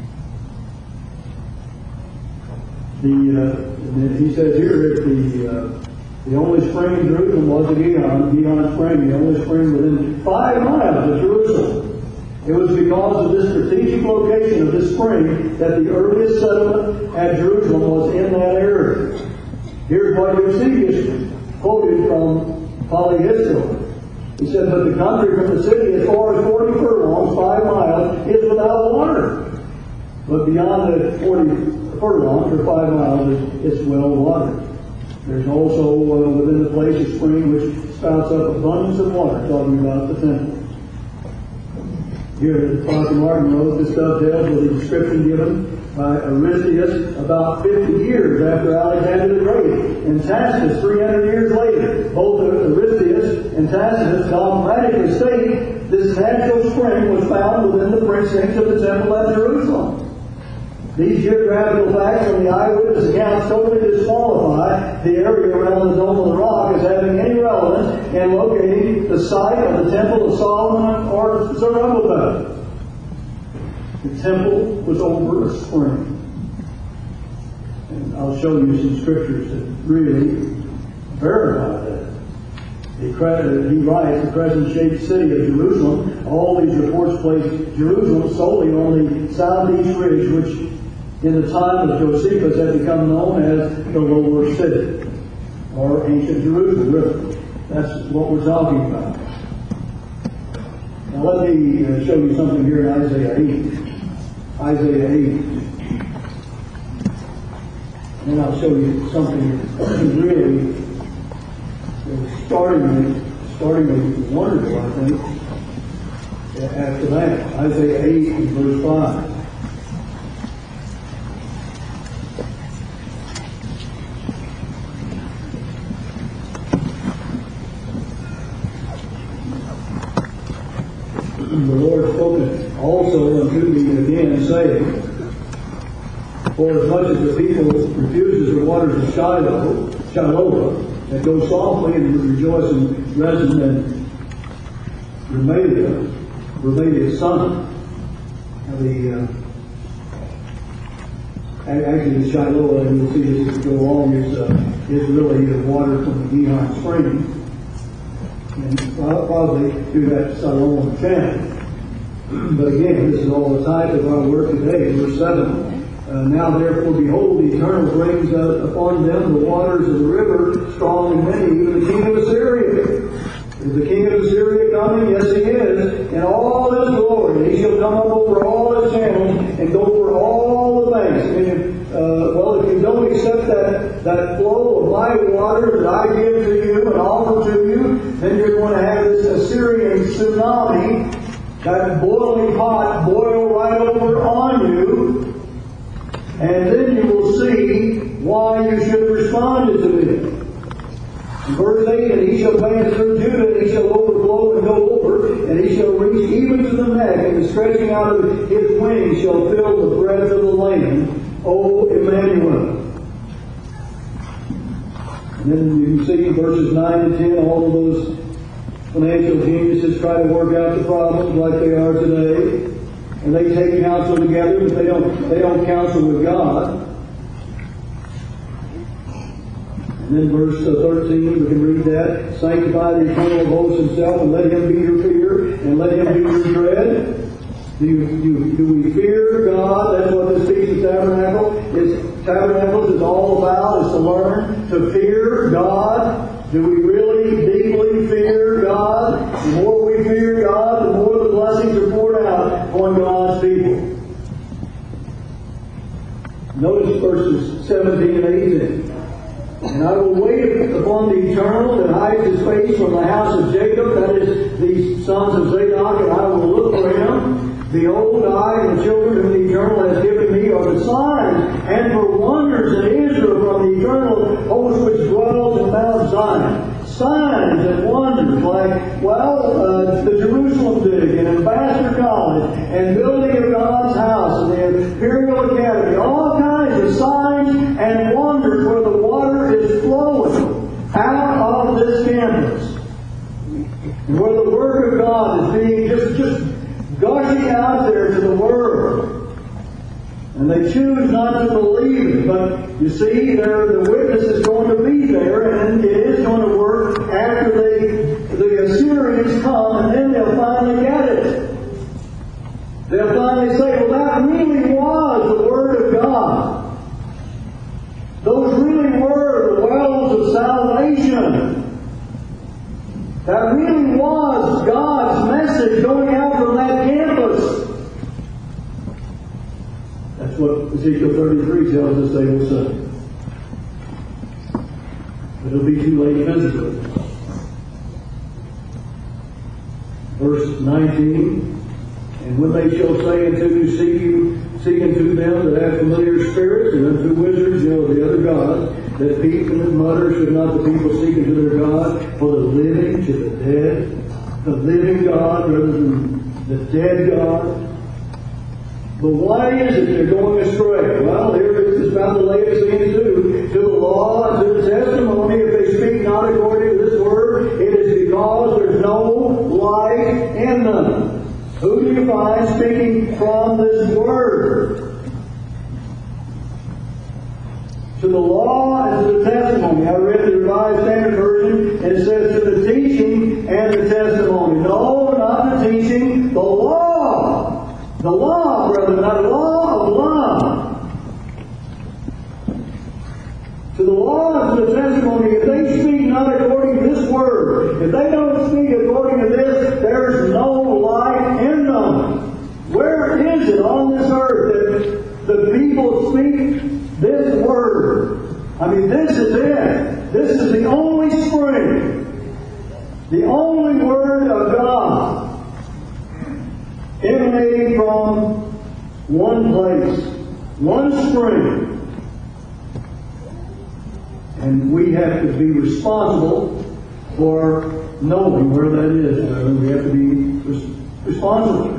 The, uh, he says here that the, uh, the only spring in Jerusalem was the Gihon, Gihon Spring, the only spring within five miles of Jerusalem. It was because of this strategic location of this spring that the earliest settlement at Jerusalem was in that area. Here's what Eusebius quoted from Polyhistor. He said, but the country from the city as far as forty furlongs, five miles, is without water. But beyond the forty furlongs, or five miles, it's well watered. There's also uh, within the place a spring which spouts up abundance of water, talking about the temple. Here, Doctor Martin wrote, this dovetails with the description given by Aristeus about fifty years after Alexander the Great, and Tacitus three hundred years later. Both Aristeus and Tacitus dogmatically state this natural spring was found within the precincts of the temple at Jerusalem. These geographical facts from the eyewitness accounts totally disqualify the area around the Dome of the Rock as having any relevance in locating the site of the Temple of Solomon or Zerubbabel. The temple was over a spring. And I'll show you some scriptures that really verify that. He, he writes, the present-shaped city of Jerusalem, all these reports place Jerusalem solely on the southeast ridge, which in the time of Josephus had become known as the Lower City, or ancient Jerusalem, really. That's what we're talking about. Now let me uh, show you something here in Isaiah eight. Isaiah eight. And I'll show you something really uh, starting startingly wonderful, I think, after that. Isaiah eight and verse five. the Lord spoke also unto me again, saying, for as much as the people refuses the waters of Shiloh, Shiloh, that go softly and rejoice in Rezin and Remaliah, Remaliah's son. Now the uh, actually the Shiloh, and you'll see this go along, is uh, is really the water from the Gihon spring, and probably through that Siloam channel. But again, this is all the type of our work today. Verse seven. Uh, now therefore, behold, the Eternal brings uh, upon them the waters of the river, strong and many, even the king of Assyria. Is the king of Assyria coming? Yes, he is. In all his glory, he shall come up over all his channels and go over all the banks. I mean, uh, well, if you don't accept that, that flow of my water that I give to you and offer to you, then you're going to have this Assyrian tsunami, that boiling pot boil right over on you. And then you will see why you should respond to it. In verse eight, and he shall pass through Judah, and he shall overflow and go over, and he shall reach even to the neck, and the stretching out of his wings shall fill the breadth of the land, O Emmanuel. And then you can see in verses nine and ten, all of those financial geniuses try to work out the problems like they are today. And they take counsel together, but they don't they don't counsel with God. And then verse uh, thirteen, we can read that. Sanctify the eternal of hosts himself, and let him be your fear, and let him be your dread. Do, you, do, do we fear God? That's what this Feast of Tabernacle is. Tabernacles is all about, is to learn to fear God. Do we really deeply fear God? The more we fear God, the more the blessings are poured out on God's people. Notice verses seventeen and eighteen. And I will wait upon the Eternal that hides his face from the house of Jacob, that is, the sons of Zadok, and I will look for him. The old I and the children whom the Eternal has given me are the signs and for wonders in Israel from the Eternal host which dwells in Mount Zion. Signs and wonders like, well, uh, the Jerusalem dig and Ambassador College and building of God's house and the Imperial Academy. All kinds of signs and wonders where the water is flowing out of this campus. And where the Word of God is being just, just gushing out there to the world. And they choose not to believe it. But you see, there the witness is going to be there, and it is going to work after they, the Assyrians come, and then they'll finally get it. They'll finally say, well, that really was the Word of God. Those really were the wells of salvation. That really was God's message going out from that campus. That's what Ezekiel thirty-three tells us they will say. But it'll be too late physically. Verse nineteen, and when they shall say unto you, seek you, seek unto them that have familiar spirits, and unto wizards, you know, the other gods, that peep and that mutter, should not the people seek unto their God, for the living to the dead, the living God rather than the dead God? But why is it they're going astray? Well, here it is about the Laodiceans too. To the law and to the testimony, if they speak not according to this word, it is because there's no light in them. Who do you find speaking from this word? To the law and to the testimony. I read the Revised Standard Version, and it says to the teaching and the testimony. No, not the teaching, the law. The law, brother, not law of love. To the law and to the testimony, if they speak not according to this word, if they don't speak according to this, there's no light in them. Where is it on this earth that the people speak this word? I mean, this is it. This is the only spring. The only word of God. Emanating from one place, one spring. And we have to be responsible for knowing where that is. We have to be responsibly.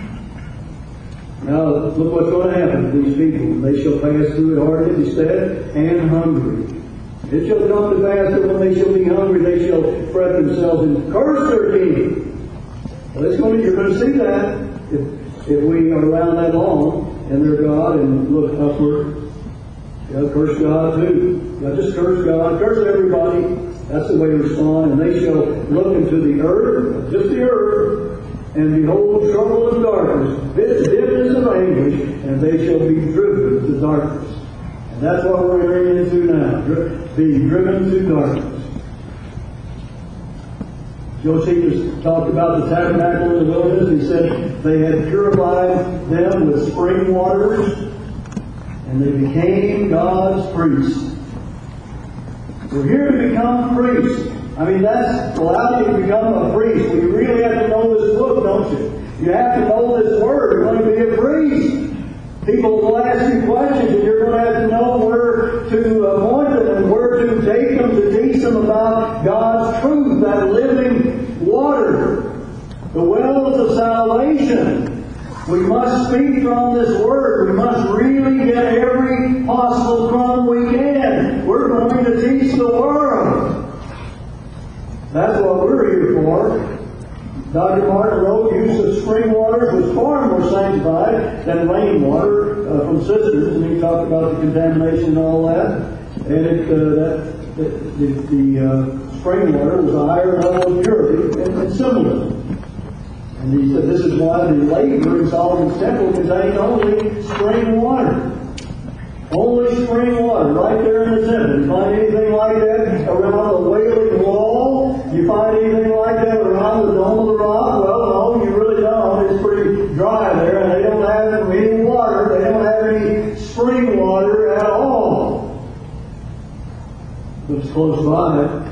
Now, look what's going to happen to these people. They shall pass through it hard instead and hungry. It shall come to pass that when they shall be hungry, they shall fret themselves and curse their king. Well, it's going to, you're going to see that if, if we are around that long and their God and look upward. You got to curse God too. You got to just curse God, curse everybody. That's the way to respond. And they shall look into the earth, just the earth, and behold trouble and darkness, bitterness of anguish, and they shall be driven to darkness. And that's what we're entering into now, being driven to darkness. Josephus talked about the tabernacle in the wilderness. He said they had purified them with spring waters, and they became God's priests. We're here to become priests. I mean, that's allowed you to become a priest. Well, you really have to know this book, don't you? You have to know this word. You're going to be a priest. People will ask you questions, and you're going to have to know where to point them and where to take them to teach them about God's truth, that living water, the wells of salvation. We must speak from this word. We must really get every possible crumb we can. We're going to teach the world. That's what we're here for. Doctor Martin wrote, use of spring water was far more sanctified than rainwater uh, from cisterns, and he talked about the contamination and all that. And it, uh, that the, the, the uh, spring water was a higher level of purity and, and symbolism. And he said this is why the laver in Solomon's temple contained only spring water. Only spring water, right there in the temple. You find anything like that around the Wailing Wall? You find anything like that around the Dome of the Rock? Well, no, you really don't. It's pretty dry there, and they don't have any water. They don't have any spring water at all. But it's close by.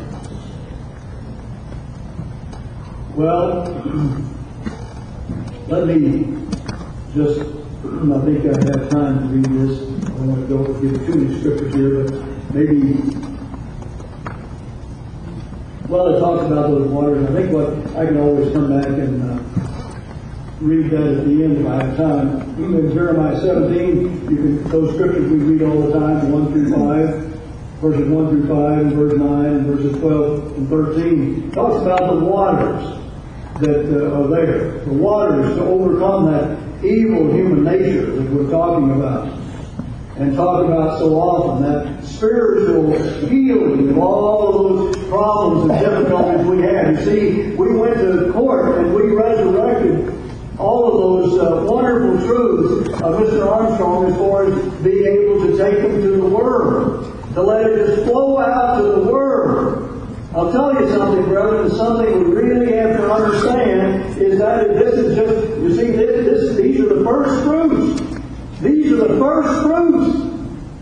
Well, let me just, I think I have time to read this. I don't want to go give too many scriptures here, but maybe, well, it talks about those waters. I think what I can always come back and uh, read that at the end if I have time. Even in Jeremiah seventeen, you can, those scriptures we read all the time, one through five, verses one through five, and verse nine, and verses twelve and thirteen, talks about the waters that uh, are there. The waters to overcome that evil human nature that we're talking about. And talk about so often, that spiritual healing of all of those problems and difficulties we had. You see, we went to court and we resurrected all of those uh, wonderful truths of Mister Armstrong as far as being able to take them to the Word, to let it just flow out to the Word. I'll tell you something, brethren, something we really have to understand is that this is just, you see, this, this, these are the first fruits. These are the first fruits.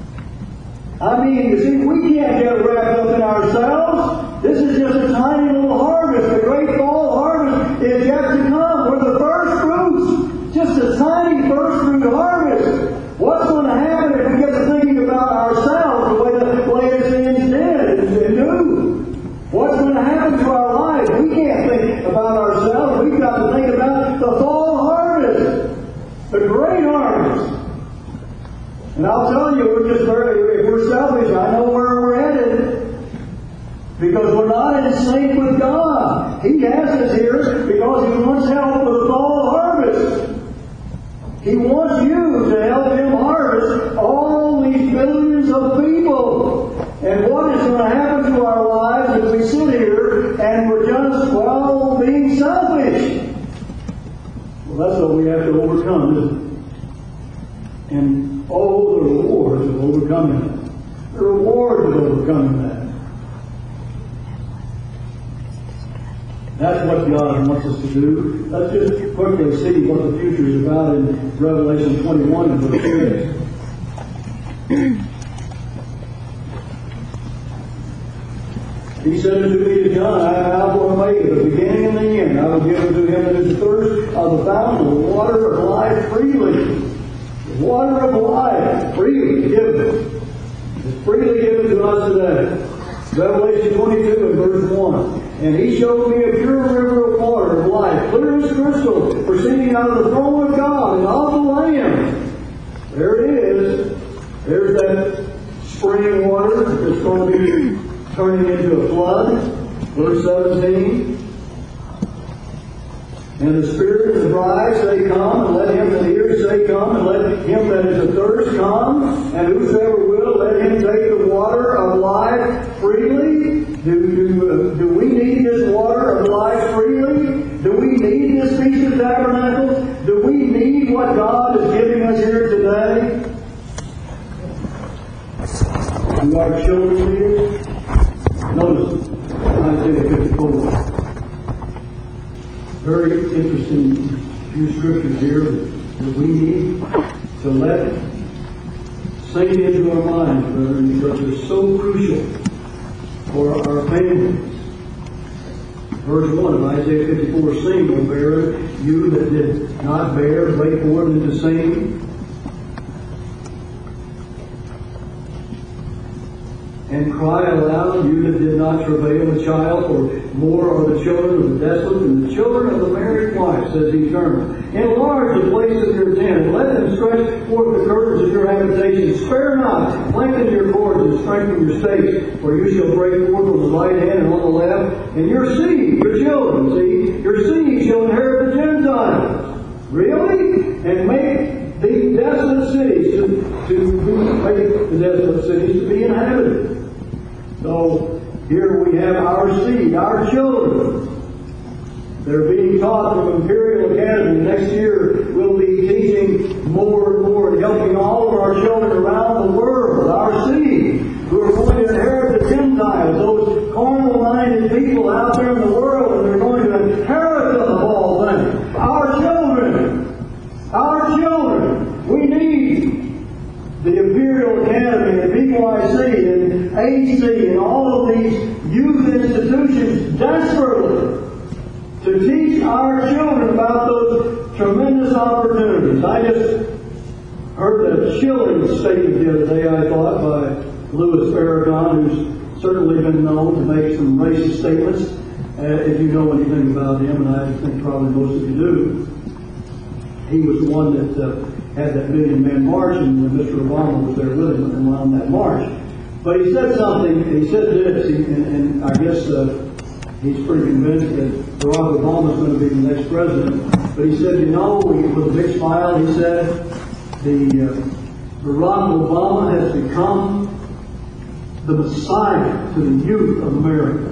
I mean, you see, we can't get wrapped up in ourselves. This is just a tiny little harvest. The great fall harvest is yet to come. We're the first fruits. Just a tiny first fruit harvest. What's going to happen if we get to thinking about ourselves the way the Laodiceans did and knew? What's going to happen to our lives? We can't think about ourselves. We've got to think about the fall harvest. The great harvest. And I'll tell you, we're just very, if we're selfish, I know where we're headed. Because we're not in sync with God. He has us here because He wants help with the fall harvest. He wants you to help Him harvest all these billions of people. And what is going to happen to our lives if we sit here and we're just, well, being selfish? Well, that's what we have to overcome, isn't it? And oh, the rewards of overcoming that. The rewards of overcoming that. That's what God wants us to do. Let's just quickly see what the future is about in Revelation twenty-one and verse six. He said unto me to John, I am Alpha and Omega, the beginning and the end. I will give unto him that is thirst of the fountain of the water of life freely. The water of life freely given. It's freely given to us today. Revelation twenty-two and verse one. And he showed me a pure river of water water of life, clear as crystal, proceeding out of the throne of God and of the Lamb. There it is. There's that spring water that's going to be turning into a flood. Verse seventeen. And the Spirit and the bride say, Come, and let him that hears say, Come, and let him that is athirst come, and whosoever will, let him take the water of life freely. Do, do, uh, do we need this water of life freely? Do we need this Feast of Tabernacles? Do we need what God is giving us here today? Do our children need it? Notice Isaiah fifty-four. Very interesting few scriptures here that we need to let sink into our minds, brethren, because they're so crucial for our families. Verse one of Isaiah fifty-four, Sing, O barren, you that did not bear, break forth into singing. And cry aloud, you that did not travail a child, for more are the children of the desolate than the children of the married wife, says the Eternal. Enlarge the place of your tent, and let them stretch forth the curtains of your habitation. Spare not, lengthen your cords, and strengthen your stakes, for you shall break forth on the right hand and on the left, and your seed, your children, see, your seed shall inherit the Gentiles. Really? And make the desolate cities to, to make the desolate cities to be inhabited. So here we have our seed, our children. They're being taught from Imperial Academy. Next year we'll be teaching more and more and helping all of our children around the world, our seed, who are going to inherit the Gentiles, those carnal-minded people out there in the world, and they're going to inherit them of all things. Our children, our children, we need the Imperial Academy and P Y C and A C and all of these youth institutions desperately to teach our children about those tremendous opportunities. I just heard a chilling statement the other day, I thought, by Louis Farrakhan, who's certainly been known to make some racist statements, uh, if you know anything about him, and I think probably most of you do. He was the one that uh, had that million-man march, and Mister Obama was there with him and on that march. But he said something, he said this, he, and, and I guess uh, he's pretty convinced that Barack Obama is going to be the next president. But he said, you know, with a big smile, he said, the uh, Barack Obama has become the Messiah to the youth of America.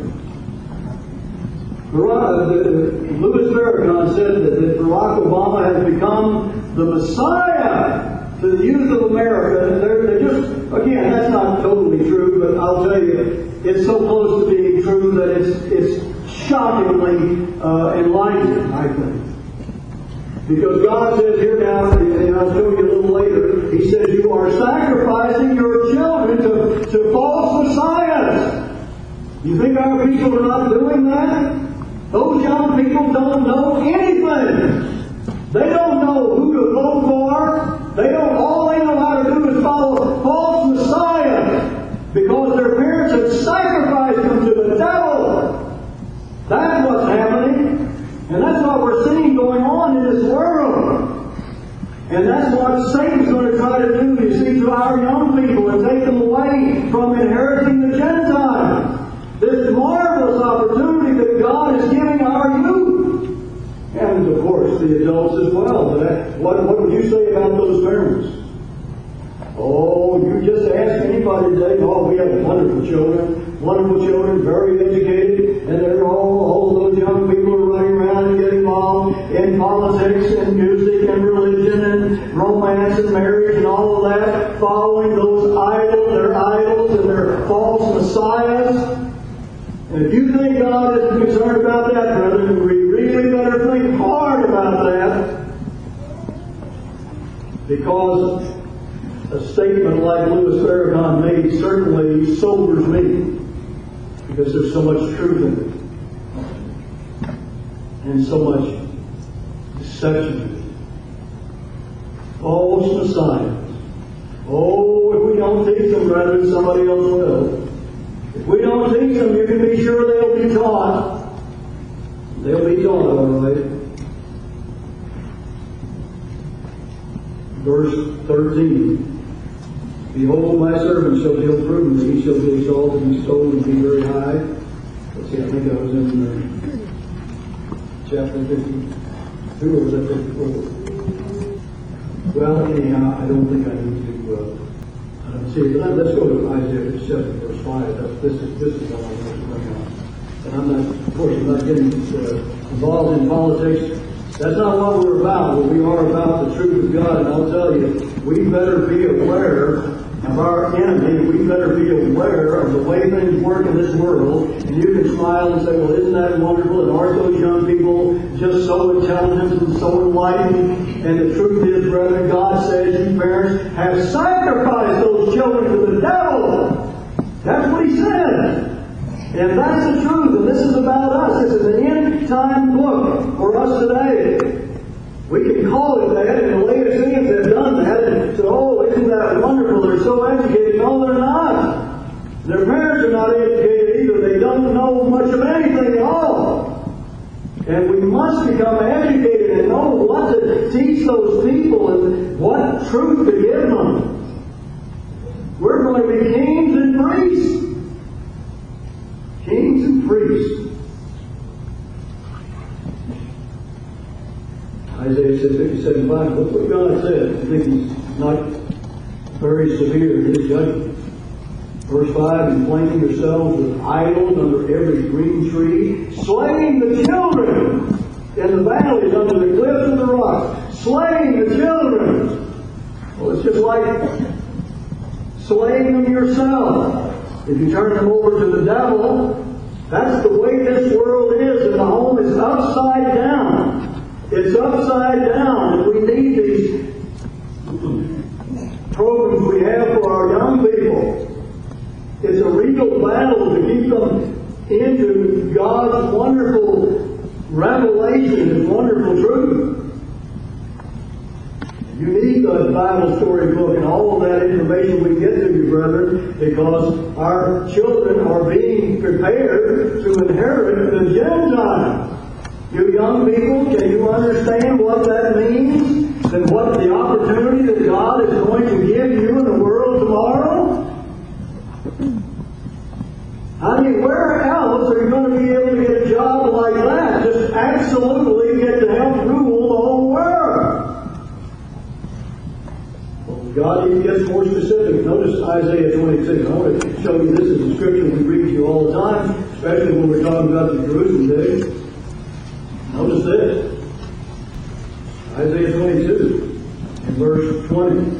Barack, uh, Louis Farrakhan said that, that Barack Obama has become the Messiah to the youth of America. And they're, they're just, again, that's not totally true, but I'll tell you, it's so close to being true that it's, it's shockingly uh, enlightening, I think. Because God says here now, and I'll show you a little later, He says you are sacrificing your children to, to false messiahs. You think our people are not doing that? Those young people don't know anything. They don't know who to vote for. They don't. All they know how to do is follow false messiahs because their parents have sacrificed them to the devil. That's what's happening. And that's what we're seeing going on in this world. And that's what Satan's going to try to do, you see, to our young people and take them away from inheriting the Gentiles. This marvelous opportunity that God is giving our youth. And, of course, the adults as well. But what, what would you say about those parents? Oh, you just ask anybody today, oh, we have wonderful children, wonderful children, very educated, and they're all, all those young people are running around and getting involved in politics and music and religion and romance and marriage and all of that, following those idols, their idols and their false messiahs. And if you think God isn't concerned about that, brother, we really better think hard about that. Because a statement like Louis Farrakhan made certainly sobers me, because there's so much truth in it and so much deception in it. False messiahs. Oh, if we don't teach them, brethren, somebody else will. If we don't teach them, you can be sure they'll be taught. They'll be taught, all right. Verse thirteen. Behold, my servant shall deal prudently, he shall be exalted and extolled and be very high. Let's see, I think I was in uh, chapter fifty-two, or was that fifty-four? Well, anyhow, I don't think I need to uh, I don't see it. But let's go to Isaiah seven, verse five. That's, this is this is what I want to bring out. And I'm not, of course, I'm not getting uh, involved in politics. That's not what we're about. But we are about the truth of God. And I'll tell you, we better be aware of our enemy. We better be aware of the way things work in this world. And you can smile and say, well, isn't that wonderful? And aren't those young people just so intelligent and so enlightened? And the truth is, brethren, God says you parents have sacrificed those children to the devil. That's what He said. And that's the truth. And this is about us. This is an end-time book for us today. We can call it that, and the Laodiceans have done that, and say, oh, isn't that wonderful? They're so educated. No, they're not. Their parents are not educated either. They don't know much of anything at all. And we must become educated and know what to teach those people and what truth to give them. We're going to be kings and priests. Kings and priests. Isaiah says fifty-seven five. Look what God says. I think He's not very severe in His judgment. Verse five, inflaming yourselves with idols under every green tree, slaying the children in the valleys under the cliffs and the rocks, slaying the children. Well, it's just like slaying them yourself. If you turn them over to the devil, that's the way this world is, and the home is upside down. It's upside down, and we need these programs we have for our young people. It's a real battle to keep them into God's wonderful revelation, His wonderful truth. You need the Bible story book and all of that information we get to you, brethren, because our children are being prepared to inherit the Gentiles. You young people, can you understand what that means? And what the opportunity that God is going to give you in the world tomorrow? I mean, where else are you going to be able to get a job like that? Just absolutely get to help rule the whole world. God even gets more specific. Notice Isaiah twenty-six. I want to show you this is a scripture we read to you all the time, especially when we're talking about the Jerusalem day. Notice this. Isaiah twenty-two, in verse twenty.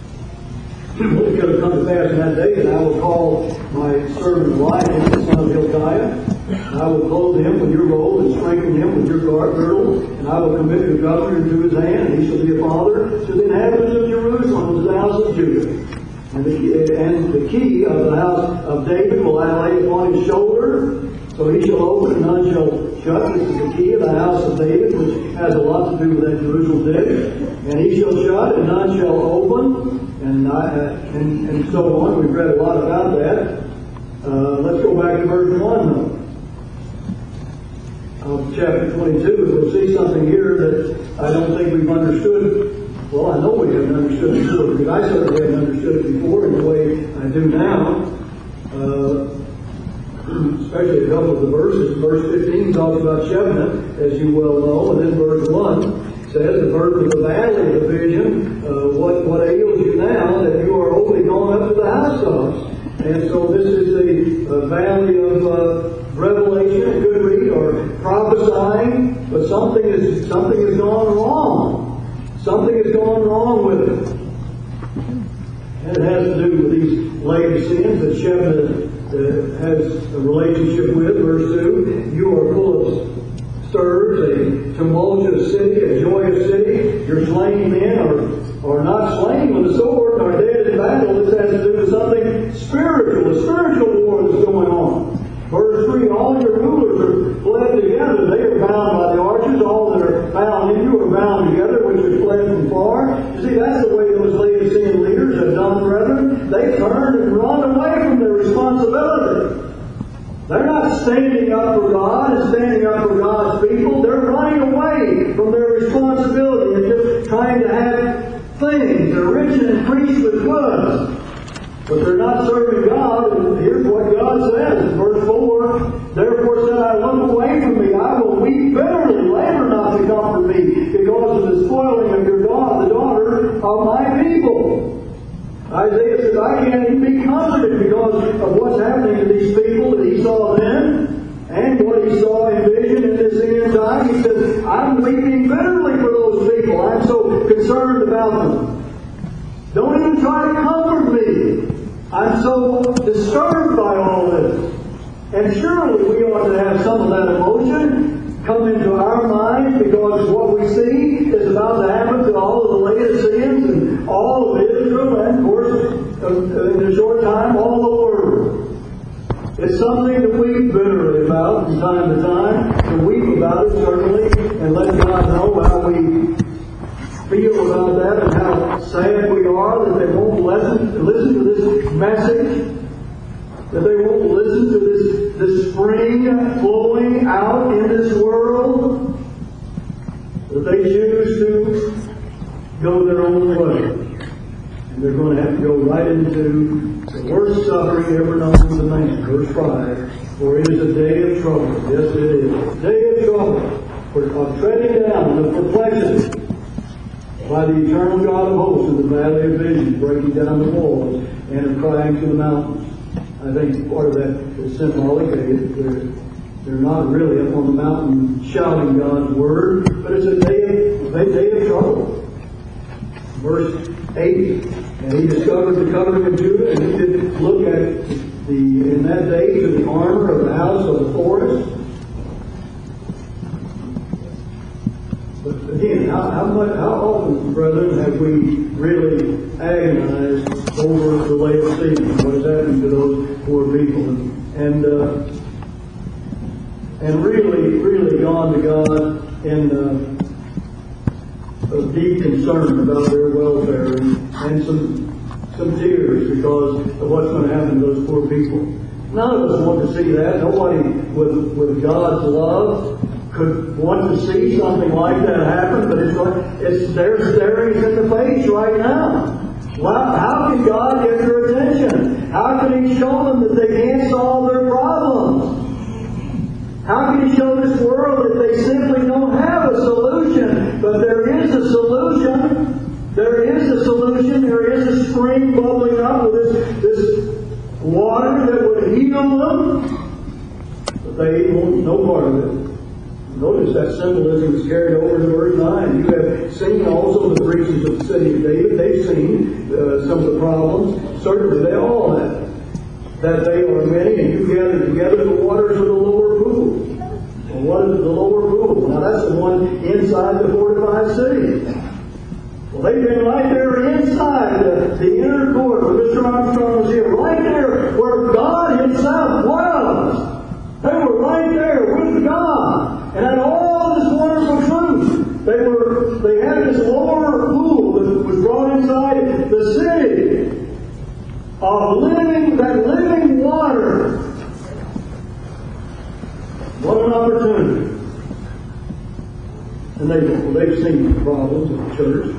It could have come to pass in that day that I will call my servant Elijah, the son of Hilkiah, and I will clothe him with your robe and strengthen him with your girdle, and I will commit your governor into his hand, and he shall be a father to the inhabitants of Jerusalem, to the house of Judah. And the, key, and the key of the house of David will I lay upon his shoulder, so he shall open and none shall shut. This is the key of the house of David, which has a lot to do with that Jerusalem day. And he shall shut and none shall open, and, I, uh, and, and so on. We've read a lot about that. Uh, let's go back to verse one though. Of chapter twenty-two, we'll see something here that I don't think we've understood. Well, I know we haven't understood it before, because I certainly haven't understood it before in the way I do now. Uh, especially a couple of the verses. Verse fifteen talks about Shebna, as you well know, and then verse one says, the birth of the valley of the vision, uh, what, what ails you now that you are only going up to the housetops. And so this is the uh, valley of uh, revelation, it could read, or prophesying, but something is something has gone wrong. Something has gone wrong with it. And it has to do with these Laodiceans that Shebna uh, has a relationship with. Verse two, you are full of stirs, a tumultuous city, a joyous city. Your slain men are, are not slain with the sword, nor dead in battle. This has to do with something spiritual, a spiritual war that's going on. Verse three, all your rulers are fled together. They are bound by the archers. All that are bound in you are bound together, which are fled from far. You see, that's the way those Laodicean leaders have done, brethren. They turned and run away from their responsibility. They're not standing up for God and standing up for God's people. They're running away from their responsibility and just trying to have things. They're rich and increased with goods. But they're not serving God. And here's what God says in verse four. Therefore said I, look away from me. I will weep bitterly. Labor not to comfort me because of the spoiling of your daughter, the daughter of my people. Isaiah says, I can't even be comforted because of what's happening to these people that he saw then and what he saw in vision in this end time. He says, I'm weeping bitterly for those people. I'm so concerned about them. Don't even try to comfort me. I'm so disturbed by all this. And surely we ought to have some of that emotion come into our minds because what we see is about to happen to all of the Laodiceans and all of Israel and, of course, in a short time, all the world. It's something to weep bitterly about from time to time, to weep about it certainly, and let God know how we feel about that and how sad we are that they won't listen, listen to this message, that they won't listen to this, this spring flowing out in this world, that they choose to go their own way. And they're going to have to go right into the worst suffering ever known to man. Verse five, for it is a day of trouble. Yes, it is. A day of trouble. For of treading down the perplexity by the eternal God of hosts in the valley of vision, breaking down the walls and of crying to the mountains. I think part of that is symbolic. They're, they're not really up on the mountain shouting God's word, but it's a day of, a day of trouble. Verse eight, and he discovered the covering of Judah, and he did look at the in that day to the armor of the house of the forest. But again, how, how much, how often, brethren, have we really agonized over the Laodiceans, what is happening to those poor people, and and, uh, and really, really gone to God in uh, a deep concern about their welfare and, and some some tears because of what's going to happen to those poor people. None of us want to see that. Nobody with with God's love could want to see something like that happen, but it's like it's they're staring us in the face right now. Well, how can God get their attention? How can He show them that they can't solve their problems? How can He show this world that they simply don't have a solution? But there is a solution. There is a solution. There is a spring bubbling up with this, this water that would heal them. But they won't know part of it. Notice that symbolism is carried over to verse nine. You have seen also the preachers of the city of David. They've seen uh, some of the problems. Certainly they all have. That they are many, and you gather together the waters of the lower pool. Well, what is the lower pool? Now that's the one inside the fortified city. Well, they've been right there inside the, the inner court where Mister Armstrong was here. Right there where God Himself was. They were right there with God. And had all this wonderful truth. They were they had this lower pool that was brought inside the city of living that living water. What an opportunity. And they they've seen the problems of the church.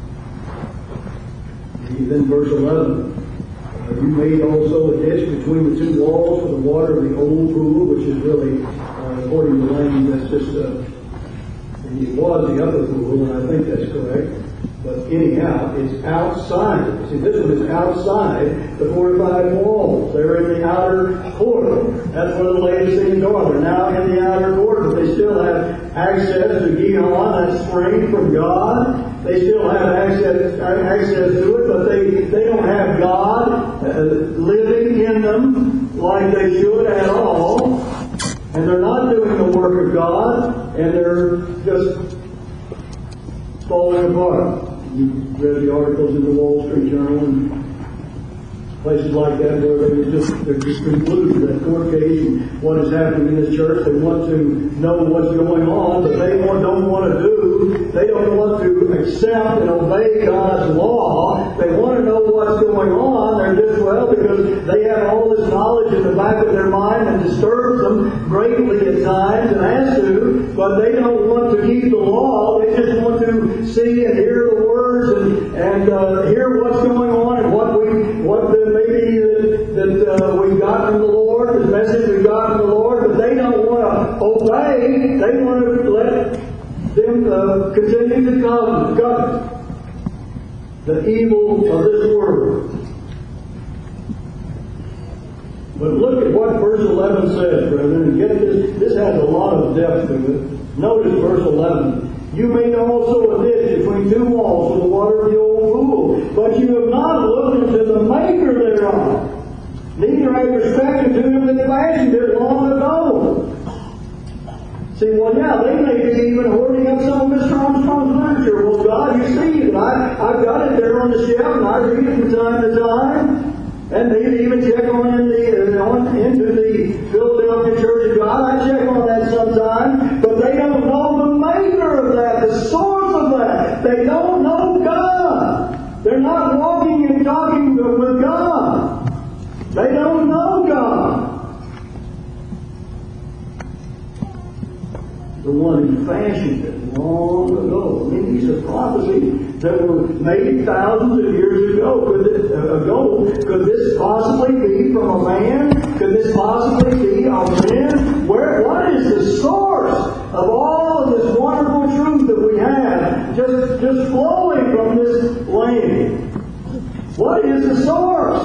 And then verse eleven. You made also a ditch between the two walls for the water of the old pool, which is really, uh, according to Lane, that's just, uh, it was the upper pool, and I think that's correct. But anyhow, it's outside. See, this one is outside the fortified walls. They're in the outer court. That's where the Laodiceans are. They're now in the outer court, but they still have access to Gihon, that spring from God. They still have access access to it, but they, they don't have God uh, living in them like they should at all. And they're not doing the work of God, and they're just falling apart. You read the articles in the Wall Street Journal and places like that where they just they're just concluded that court case and what is happening in this church. They want to know what's going on, but they don't want to do. They don't want to accept and obey God's law. They want to know what's going on. They're just well because they have all this knowledge in the back of their mind and disturbed them greatly at times and has to, but they don't want to keep the law. They just want to see and hear the words and, and uh, hear what's going on and what we, what the, maybe that, that uh, we've got from the Lord, the message we've got from the Lord, but they don't want to obey. They want to let them uh, continue to come, govern the evil of this world. But look at what verse eleven says, brethren, and get this. This has a lot of depth to it. Notice verse eleven. You made also a ditch between two walls for the water of the old pool, but you have not looked into the maker thereof, neither have respected to him that fashioned it long ago. See, well, yeah, they may be even hoarding up some of Mister Armstrong's literature. Well, God, you see that I, I've got it there on the shelf, and I read it from time to time. And maybe even check on, in the, uh, on into the Philadelphia Church of God. I check on that sometime. But they don't know the maker of that, the source of that. They don't know God. They're not walking and talking with God. They don't know God. The one who fashioned it long ago. I mean, these are prophecies that were made thousands of years ago. Could this, uh, ago. Could this possibly be from a man? Could this possibly be a man? Where? What is the source of all of this wonderful truth that we have just, just flowing from this land? What is the source?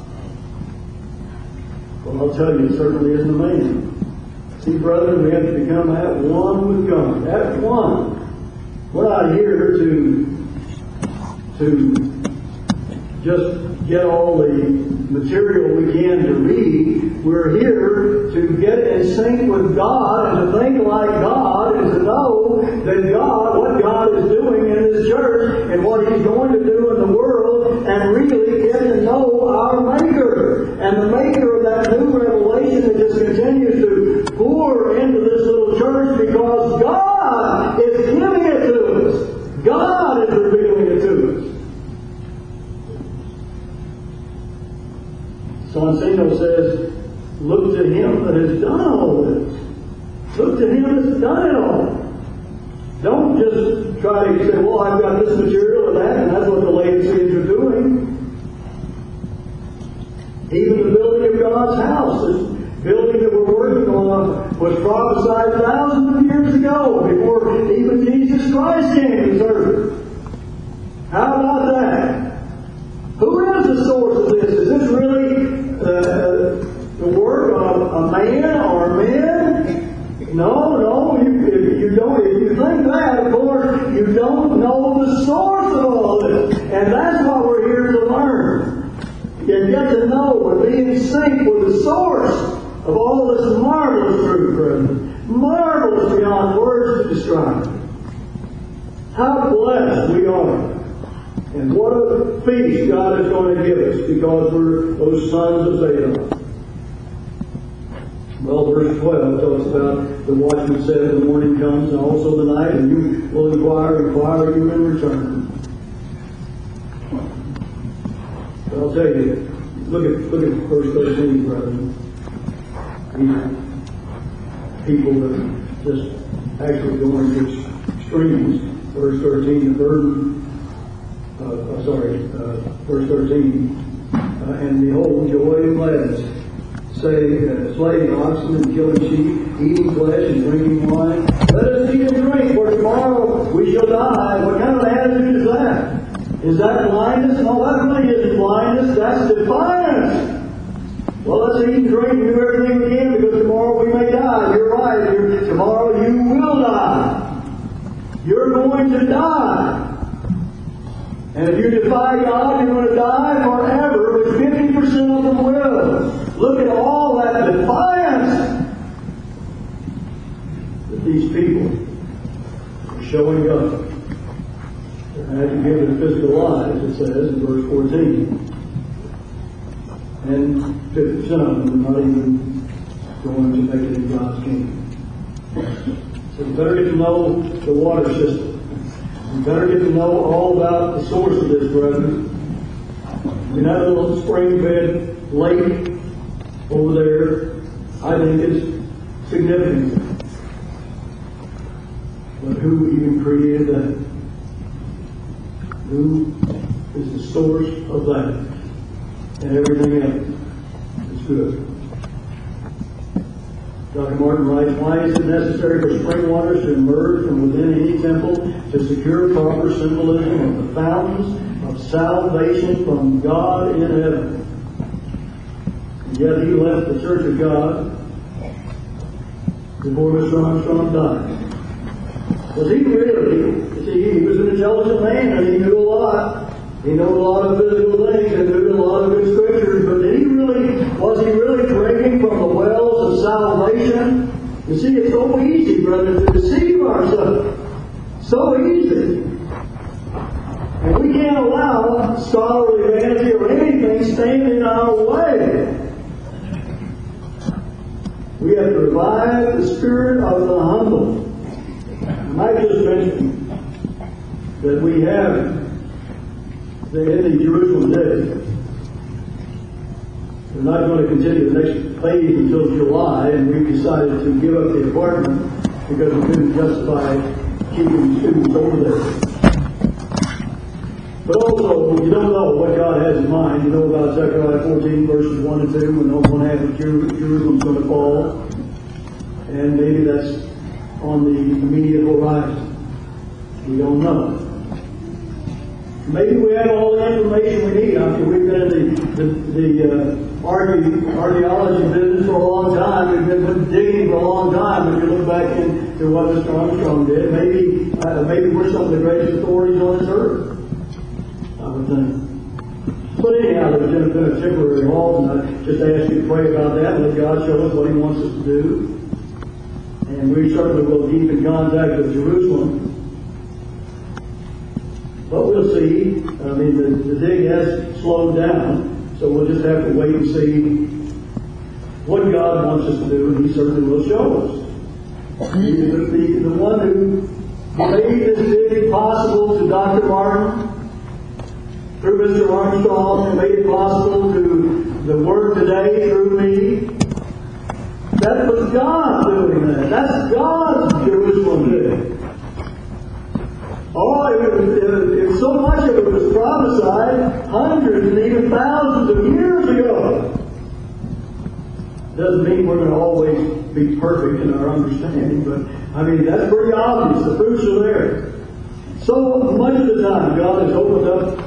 Well, I'll tell you, it certainly isn't a man. See, brethren, we have to become at one with God. At one. We're not here to, to just get all the material we can to read. We're here to get in sync with God and to think like God and to know that God, what God is doing in this church and what He's going to do in the world, and really get to know our Maker. And the Maker of that new revelation that just continues to pour into this little church, because God is giving it to us. God is revealing it to us. Sonsino says, look to Him that has done all this. Look to Him that's done it all. Don't just try to say, well, I've got this material or that, and that's what the Laodiceans are doing. Even the building of God's house, this building that we're working on, was prophesied thousands of years ago, before even Jesus Christ came to this earth. How about that? Who is the source of this? Is this really uh, the work of a man or men? No, no. You, if you don't, if you think that, of course, you don't know the source of all this, and that's what we're here to learn. And get to know and be in sync with the source of all this marvelous truth, brethren. Marvelous beyond words to describe. How blessed we are. And what a feast God is going to give us because we're those sons of Zadok. Well, verse twelve talks about the watchman said, the morning comes and also the night, and you will inquire, inquire, you in return. I'll tell you, look at look at verse thirteen, brethren. These people that are just actually going to extremes. Verse thirteen, the burden, uh, uh, sorry, uh, verse thirteen, uh, and behold, joy and gladness, say, uh, slaying oxen and killing sheep, eating flesh and drinking wine. Let us eat and drink, for tomorrow we shall die. What kind of attitude is that? Is that blindness? No, that really isn't blindness. That's defiance. Well, let's eat and drink and do everything we can because tomorrow we may die. You're right. You're, tomorrow you will die. You're going to die. And if you defy God, you're going to die forever, which fifty percent of them will. Look at all that defiance that these people are showing up. As you give it physical lives, it says in verse fourteen. And fifty percent of them are not even going to make it in God's kingdom. So you better get to know the water system. You better get to know all about the source of this, brethren. You know that little spring fed lake over there, I think it's significance. But who even created that? Who is the source of that? And everything else is good. Doctor Martin writes, why is it necessary for spring waters to emerge from within any temple to secure proper symbolism of the fountains of salvation from God in heaven? And yet he left the Church of God before Mister Armstrong died. Was he really? See, he was an intelligent man and he knew a lot. He knew a lot of physical things and knew a lot of good scriptures, but did he really, was he really drinking from the wells of salvation? You see, it's so easy, brothers, to deceive ourselves. So easy. And we can't allow scholarly vanity or anything standing in our way. We have to revive the spirit of the humble. I might just mention that we have in the Jerusalem day. We're not going to continue the next phase until July, and we've decided to give up the apartment because we couldn't justify keeping students over there. But also, you don't know what God has in mind. You know about Zechariah fourteen, verses one and two, when one half of Jerusalem's going to fall. And maybe that's on the immediate horizon. We don't know. Maybe we have all the information we need. After we've been in the, the, the uh, archae, archaeology business for a long time. We've been digging for a long time. If you look back into what Mister Armstrong did, maybe uh, maybe we're some of the greatest authorities on this earth, I would think. But anyhow, there's been a temporary halt, and I just ask you to pray about that and let God show us what He wants us to do. And we certainly will keep in contact with Jerusalem. But we'll see. I mean, the, the dig has slowed down, so we'll just have to wait and see what God wants us to do, and He certainly will show us. The, the, the one who made this dig possible to Doctor Martin, through Mister Armstrong, and made it possible to the Word today through me, that was God doing that. That's God's Jerusalem dig. Oh, it was, it was, so much of it was prophesied hundreds and even thousands of years ago. Doesn't mean we're going to always be perfect in our understanding, but I mean, that's pretty obvious. The fruits are there. So much of the time, God has opened up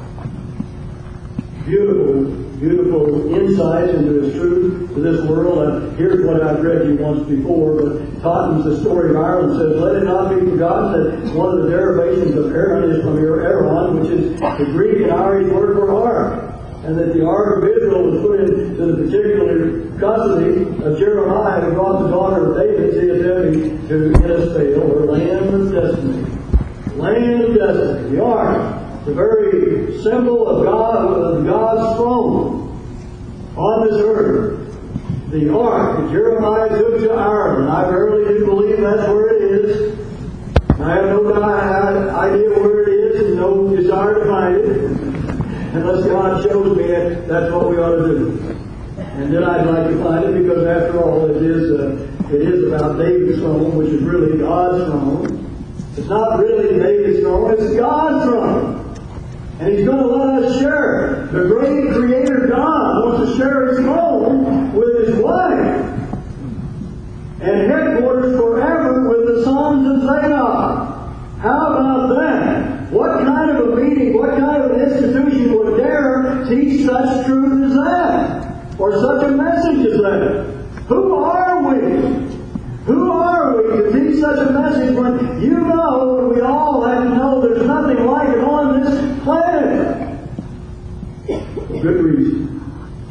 beautiful, beautiful insights into His truth to this world. And here's what I've read you once before, but Tottenham's The Story of Ireland says, let it not be forgotten that one of the derivations of Aaron is from Aaron, which is the Greek and Irish word for ark, and that the ark of Israel was put into the particular custody of Jeremiah, who brought the daughter of David, Zephaniah, to Innisfail, or land of destiny. Land of destiny, the ark, the very symbol of God, of God's throne on this earth. The ark that Jeremiah took to Ireland. I verily do believe that's where it is. I have no idea where it is and no desire to find it. Unless God shows me it, that's what we ought to do. And then I'd like to find it because after all it is uh, it is about David's throne, which is really God's throne. It's not really David's throne, it's God's throne. And He's going to let us share. The great Creator God wants to share His throne with His wife. And headquarters forever with the sons of Zadok. How about that? What kind of a meeting, what kind of an institution would dare teach such truth as that? Or such a message as that? Who are we? Who are we to teach such a message when you know, and we all have to know, there's nothing like it on this planet? For good reason.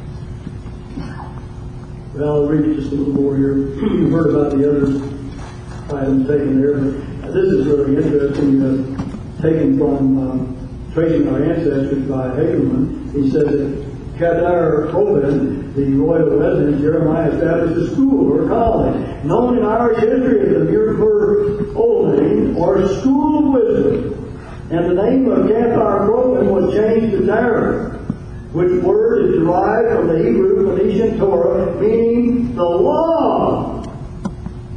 Well, I'll read just a little more here. You've heard about the other items taken there, but this is really interesting, uh, taken from um, tracing our ancestors by Hagerman. He says that Kedar Oben, the royal resident, Jeremiah established a school or college, known in Irish history as the Muirpur Olney, or School of Wisdom. And the name of Kedar Oben was changed to Tara, which word is derived from the Hebrew Phoenician Torah, meaning the law.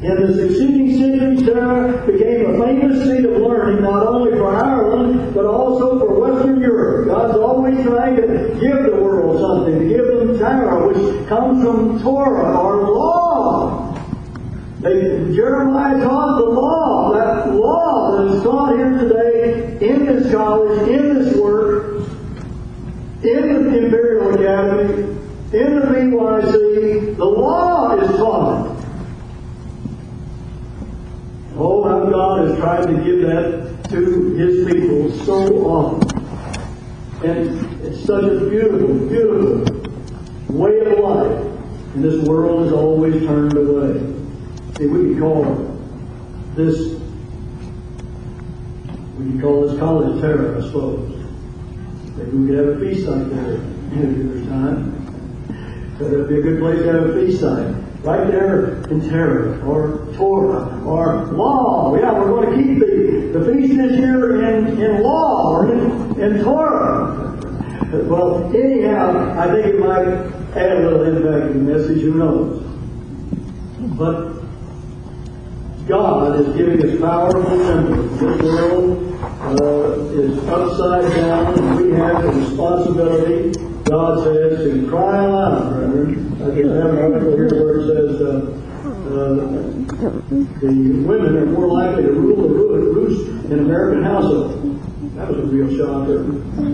And the succeeding centuries there became a famous seat of learning, not only for Ireland, but also for Western Europe. God's always trying to give the world something, to give them Torah, which comes from Torah, or law. They, Jeremiah taught the law, that law that is taught here today in this college, in this work, in the Imperial Academy, in the B Y C. The law is taught. Oh, how God has tried to give that to His people so often. And it's such a beautiful, beautiful way of life. And this world is always turned away. See, we could call this, we could call this college Terra, I suppose. Maybe we could have a feast site there in there's time. So that'd be a good place to have a feast site. Right there in Terra, or Torah, or law. Yeah, we're going to keep the, the feast this year in, in law, or in, in Torah. Well, anyhow, I think it might add a little impact to the message, who knows. But God is giving us powerful temples. This world uh, is upside down, and we have the responsibility, God says, to cry aloud, brethren. I just have an article here where it says uh, uh, the women are more likely to rule the roost in American households. That was a real shocker.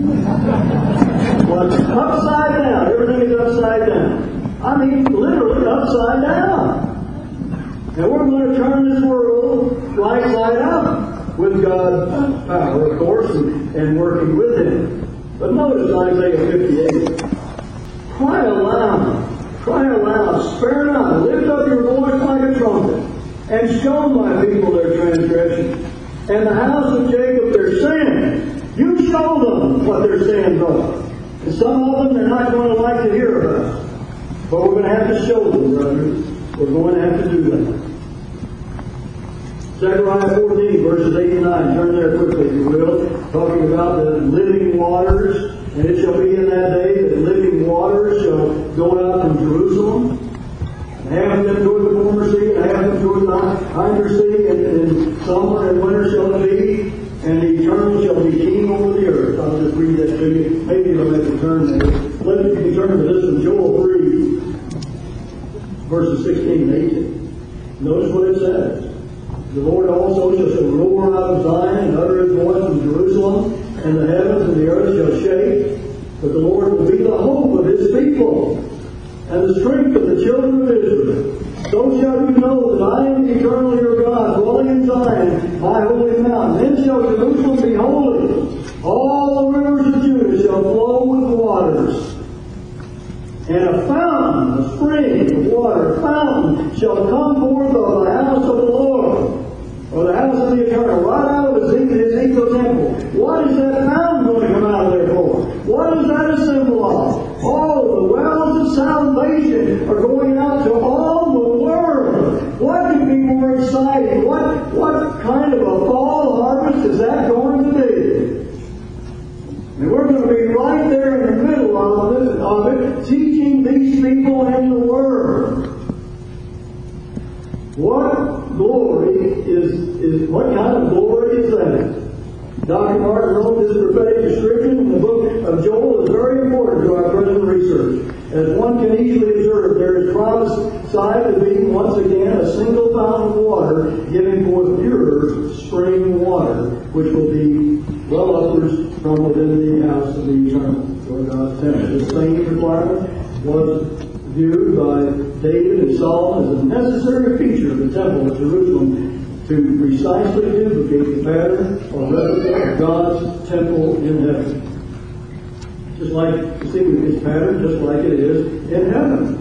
Well, it's upside down. Everything is upside down. I mean, literally upside down. And we're going to turn this world right side up with God's power, of course, and, and working with Him. But notice Isaiah fifty-eight. Cry aloud. Cry aloud, spare not, lift up your voice like a trumpet, and show my people their transgressions, and the house of Jacob their sins. You show them what their sins are. And some of them they're not going to like to hear about. But we're going to have to show them, brothers. We're going to have to do that. Zechariah fourteen, verses eight and nine. Turn there quickly, if you will. Talking about the living waters. And it shall be in that day that living waters shall go out from Jerusalem, and half of them toward the former sea, and half of them toward the hinder sea, and in summer and winter shall it be, and the eternal shall be king over the earth. I'll just read that to you. Maybe you'll make a turn there. Let me you turn to this in Joel three, verses sixteen and eighteen. Notice what it says. The Lord also shall roar out of Zion and utter His voice from Jerusalem, and the heavens and the earth shall shake, but the Lord will be the hope of His people, and the strength of the children of Israel. So shall you know that I am the eternal your God, dwelling in Zion, my holy mountain. Then shall Jerusalem be holy. All the rivers of Judah shall flow with waters. And a fountain, a spring of water, a fountain shall come forth of the house of the Lord, or the house of the Eternal, right out of Ezekiel's temple. What is that fountain going to come out of there for? What is that a symbol of? Oh, the wells of salvation are going out to all the world. What could be more exciting? What, what kind of a fall harvest is that going to be? And we're going to be right there in the middle of it, of it teaching these people in the Word. What glory is, is, what kind of glory is that? Doctor Martin wrote this prophetic description in the book of Joel is very important to our present research. As one can easily observe, there is prophesied to be once again a single fountain of water giving forth pure spring water, which will be well upwards from within the house of the Eternal, or God's temple. This same requirement was viewed by David and Solomon as a necessary feature of the temple at Jerusalem to precisely duplicate the pattern or replica of God's temple in heaven. Just like, you see, it's patterned just like it is in heaven.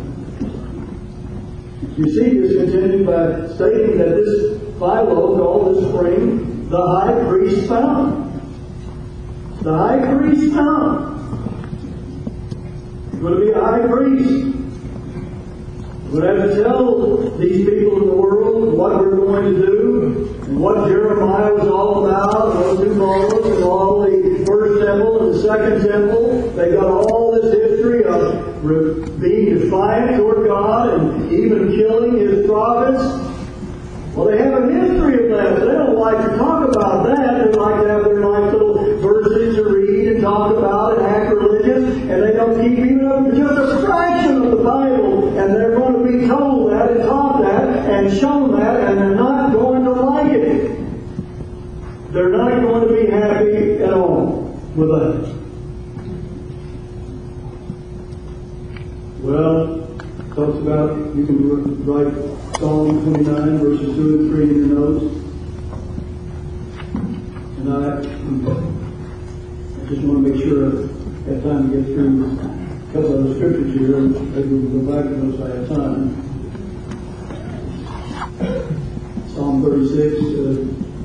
You see this continued by stating that this Philo called this spring the high priest fountain. The high priest fountain. It's going to be a high priest. We're going to have to tell these people in the world what we're going to do and what Jeremiah was all about, those two models, and all the first temple and the second temple. They got all this history of being defiant toward God and even killing His prophets. Well, they have a history of that. They don't like to talk about that. They like to have their nice little verses to read and talk about and act religious, and they don't keep even up to just a fraction of the Bible, and they're going to be told that and taught that and shown that, and they're not going to like it. They're not going to be happy at all with that. Well, talks about, you can write Psalm twenty-nine, verses two and three in your notes. And I, I just want to make sure I have time to get through a couple of the scriptures here. Maybe we'll go back to those if I have time. Psalm thirty-six, uh,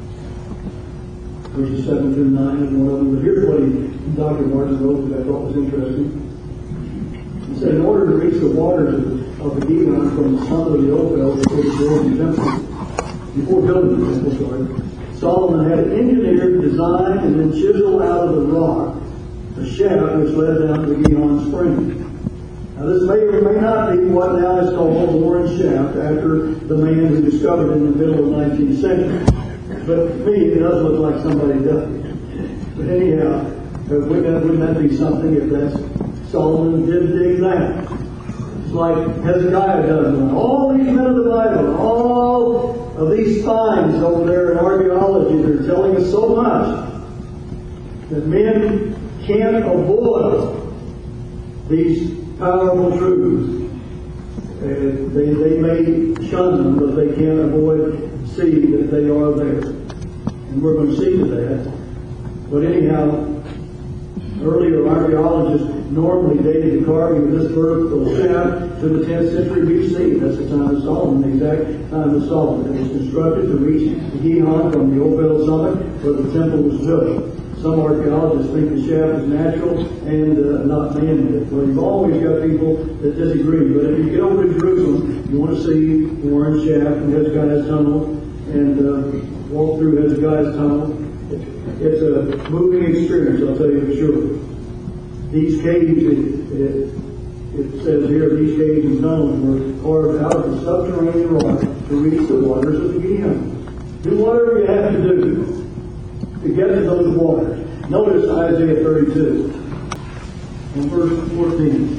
verses seven through nine, and one of them. But here's what he, Doctor Martin wrote that I thought was interesting. He said, in order to reach the waters of, of the Gihon from the summit of the Ophel before the door of the temple, before building the temple, sorry, Solomon had engineered, designed, and then chiseled out of the rock a shaft which led down to the Gihon spring. Now this may or may not be what now is called Warren Shaft, after the man who discovered it in the middle of the nineteenth century. But to me, it does look like somebody did it. But anyhow, wouldn't that, wouldn't that be something if that's Solomon did dig that? It's like Hezekiah does one. All these men of the Bible, all of these finds over there in archaeology, they're telling us so much that men can't avoid these powerful truths. Uh, they, they may shun them, but they can't avoid seeing that they are there. And we're going to see to that. But anyhow, earlier archaeologists normally dated the carving of this vertical shaft to the tenth century B C. That's the time of Solomon, the exact time of Solomon. It was constructed to reach the Gihon from the Ophel summit where the temple was built. Some archaeologists think the shaft is natural and uh, not man-made. Well, you've always got people that disagree. But if you get over to Jerusalem, you want to see Warren Shaft and Hezekiah's tunnel and uh, walk through Hezekiah's tunnel. It's a moving experience, I'll tell you for sure. These caves, it, it, it says here, these caves and tunnels were carved out of the subterranean rock to reach the waters of the Gihon. Do whatever you have to do to get to those waters. Notice Isaiah thirty-two, in verse fourteen.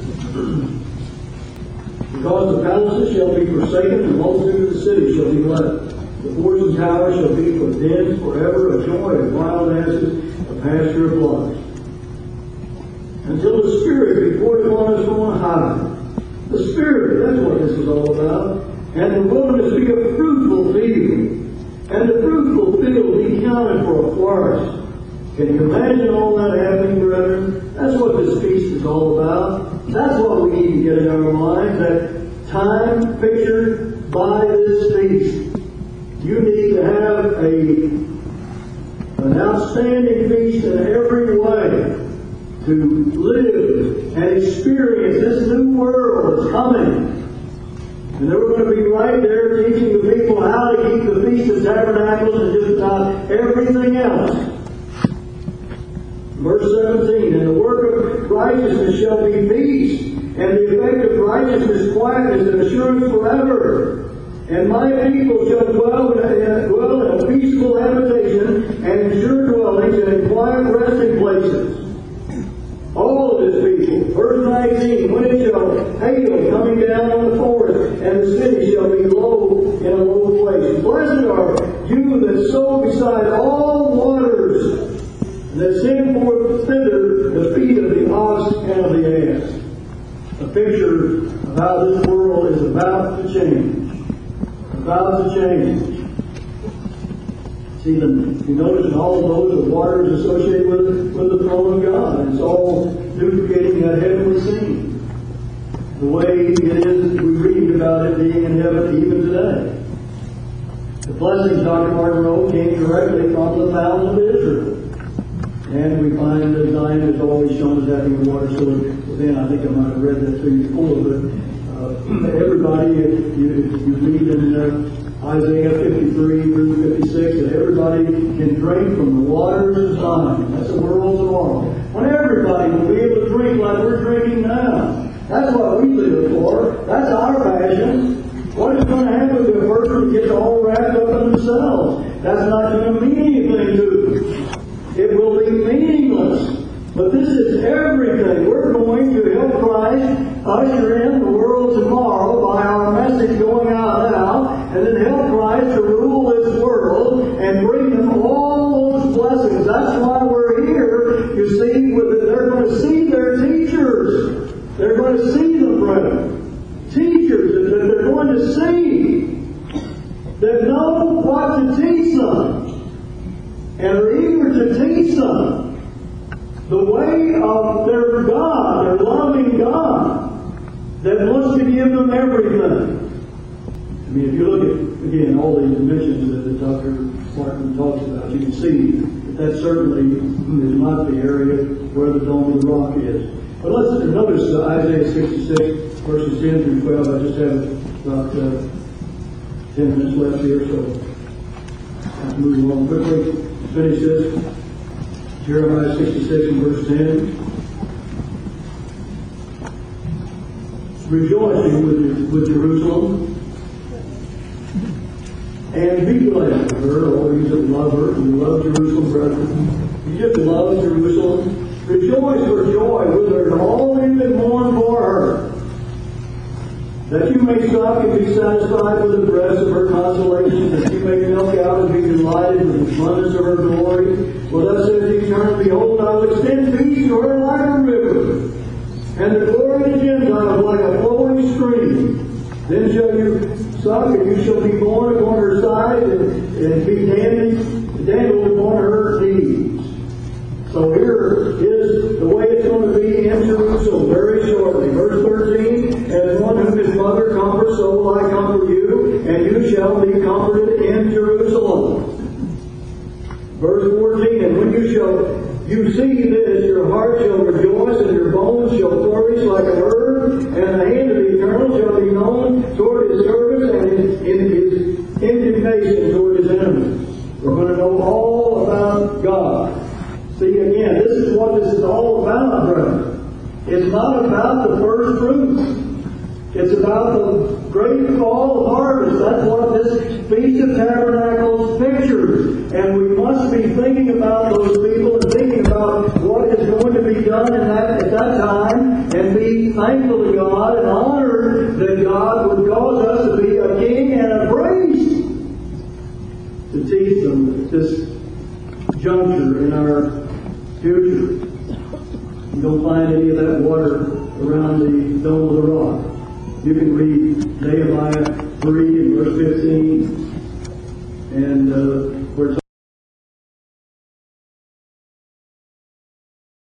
Because the palaces shall be forsaken, and the multitude of the cities shall be left. The forts and towers shall be for dens forever, a joy of wild asses, a pasture of flocks. Until the Spirit be poured upon us from on high. The Spirit, that's what this is all about. And the wilderness be a fruitful field. And the fruitful field be counted for a forest. Can you imagine all that happening, brethren? That's what this feast is all about. That's what we need to get in our minds, that time pictured by this feast. You need to have a, an outstanding feast in every way to live and experience this new world that's coming. And they were going to be right there teaching the people how to keep the Feast of Tabernacles and just about everything else. Verse seventeen, and the work of righteousness shall be peace, and the effect of righteousness quietness and assurance forever. And my people shall dwell in, a, dwell in a peaceful habitation and in sure dwellings and in quiet resting places. All of his people. Verse nineteen, when it shall hail coming down on the forest, and the city shall be low in a low place. Blessed are you that sow beside all waters, and that send forth thither the feet of the ox and of the ass. A picture of how this world is about to change. About to change. See, the, you notice in all of those, the water is associated with, with the throne of God. It's all duplicating that heavenly scene. The way it is, we read about it being in heaven even today. The blessings, Doctor Martin wrote, came directly from the fountain of Israel. And we find that Zion is always shown as having a water source within. I think I might have read that to you before, but uh, everybody, if you, if you read in uh, Isaiah fifty-three through fifty-six, that everybody can drink from the waters of Zion. That's the world tomorrow. When everybody will be able to drink like we're drinking now. That's what we live for. That's our passion. What is going to happen to a person who gets all That's not going to mean anything to them. It will be meaningless. But this is everything. We're going to help Christ usher in the world tomorrow by our message going out now, and then help Christ to rule this world and bring them all those blessings. That's why we're here. You see, with it, they're going to see their teachers. They're going to see them, brethren. Teachers that they're going to see that know what to teach them and are eager to teach them the way of their God, their loving God, that wants to give them everything. I mean, if you look at, again, all these missions that the Doctor Martin talks about, you can see that that certainly is not the area where the Dome of the Rock is. But let's notice uh, Isaiah sixty-six, verses ten through twelve. I just have about uh, ten minutes left here, so I have to move along quickly. Finish this. Jeremiah sixty-six and verse ten. Rejoicing with, with Jerusalem, and be glad with her, all you that love her, and love Jerusalem, brethren. You just love Jerusalem. Rejoice for joy with her, and all you that mourn for her, that you may stop and be satisfied with the breast of her consolation, that you may milk out and be delighted with the abundance of her glory. Well, thus says the Eternal, behold, I will extend peace to her like a river, and the glory of the Gentiles like a flowing stream. Then shall you suck, and you shall be born upon her side, and, and be dandled, dandled upon her knees. So here is the way it's going to be in Jerusalem very shortly. Verse thirteen, as one whom his mother comforts, so will I comfort you, and you shall be comforted in Jerusalem. Verse fourteen, and when you shall you see this, your heart shall rejoice, and your bones shall flourish like a herb, and the hand of the Eternal shall be known toward his service, and in, in his indignation toward his enemies. We're going to know all about God. See, again, this is what this is all about, brethren. It's not about the first fruits. It's about the great fall harvest. That's what this Feast of Tabernacles pictures. And we must be thinking about those people and thinking about what is going to be done in that, at that time, and be thankful to God and honored that God would cause us to be a king and a priest to teach them this juncture in our future. You don't find any of that water around the Dome of the Rock. You can read Nehemiah three and verse fifteen, and uh, where it's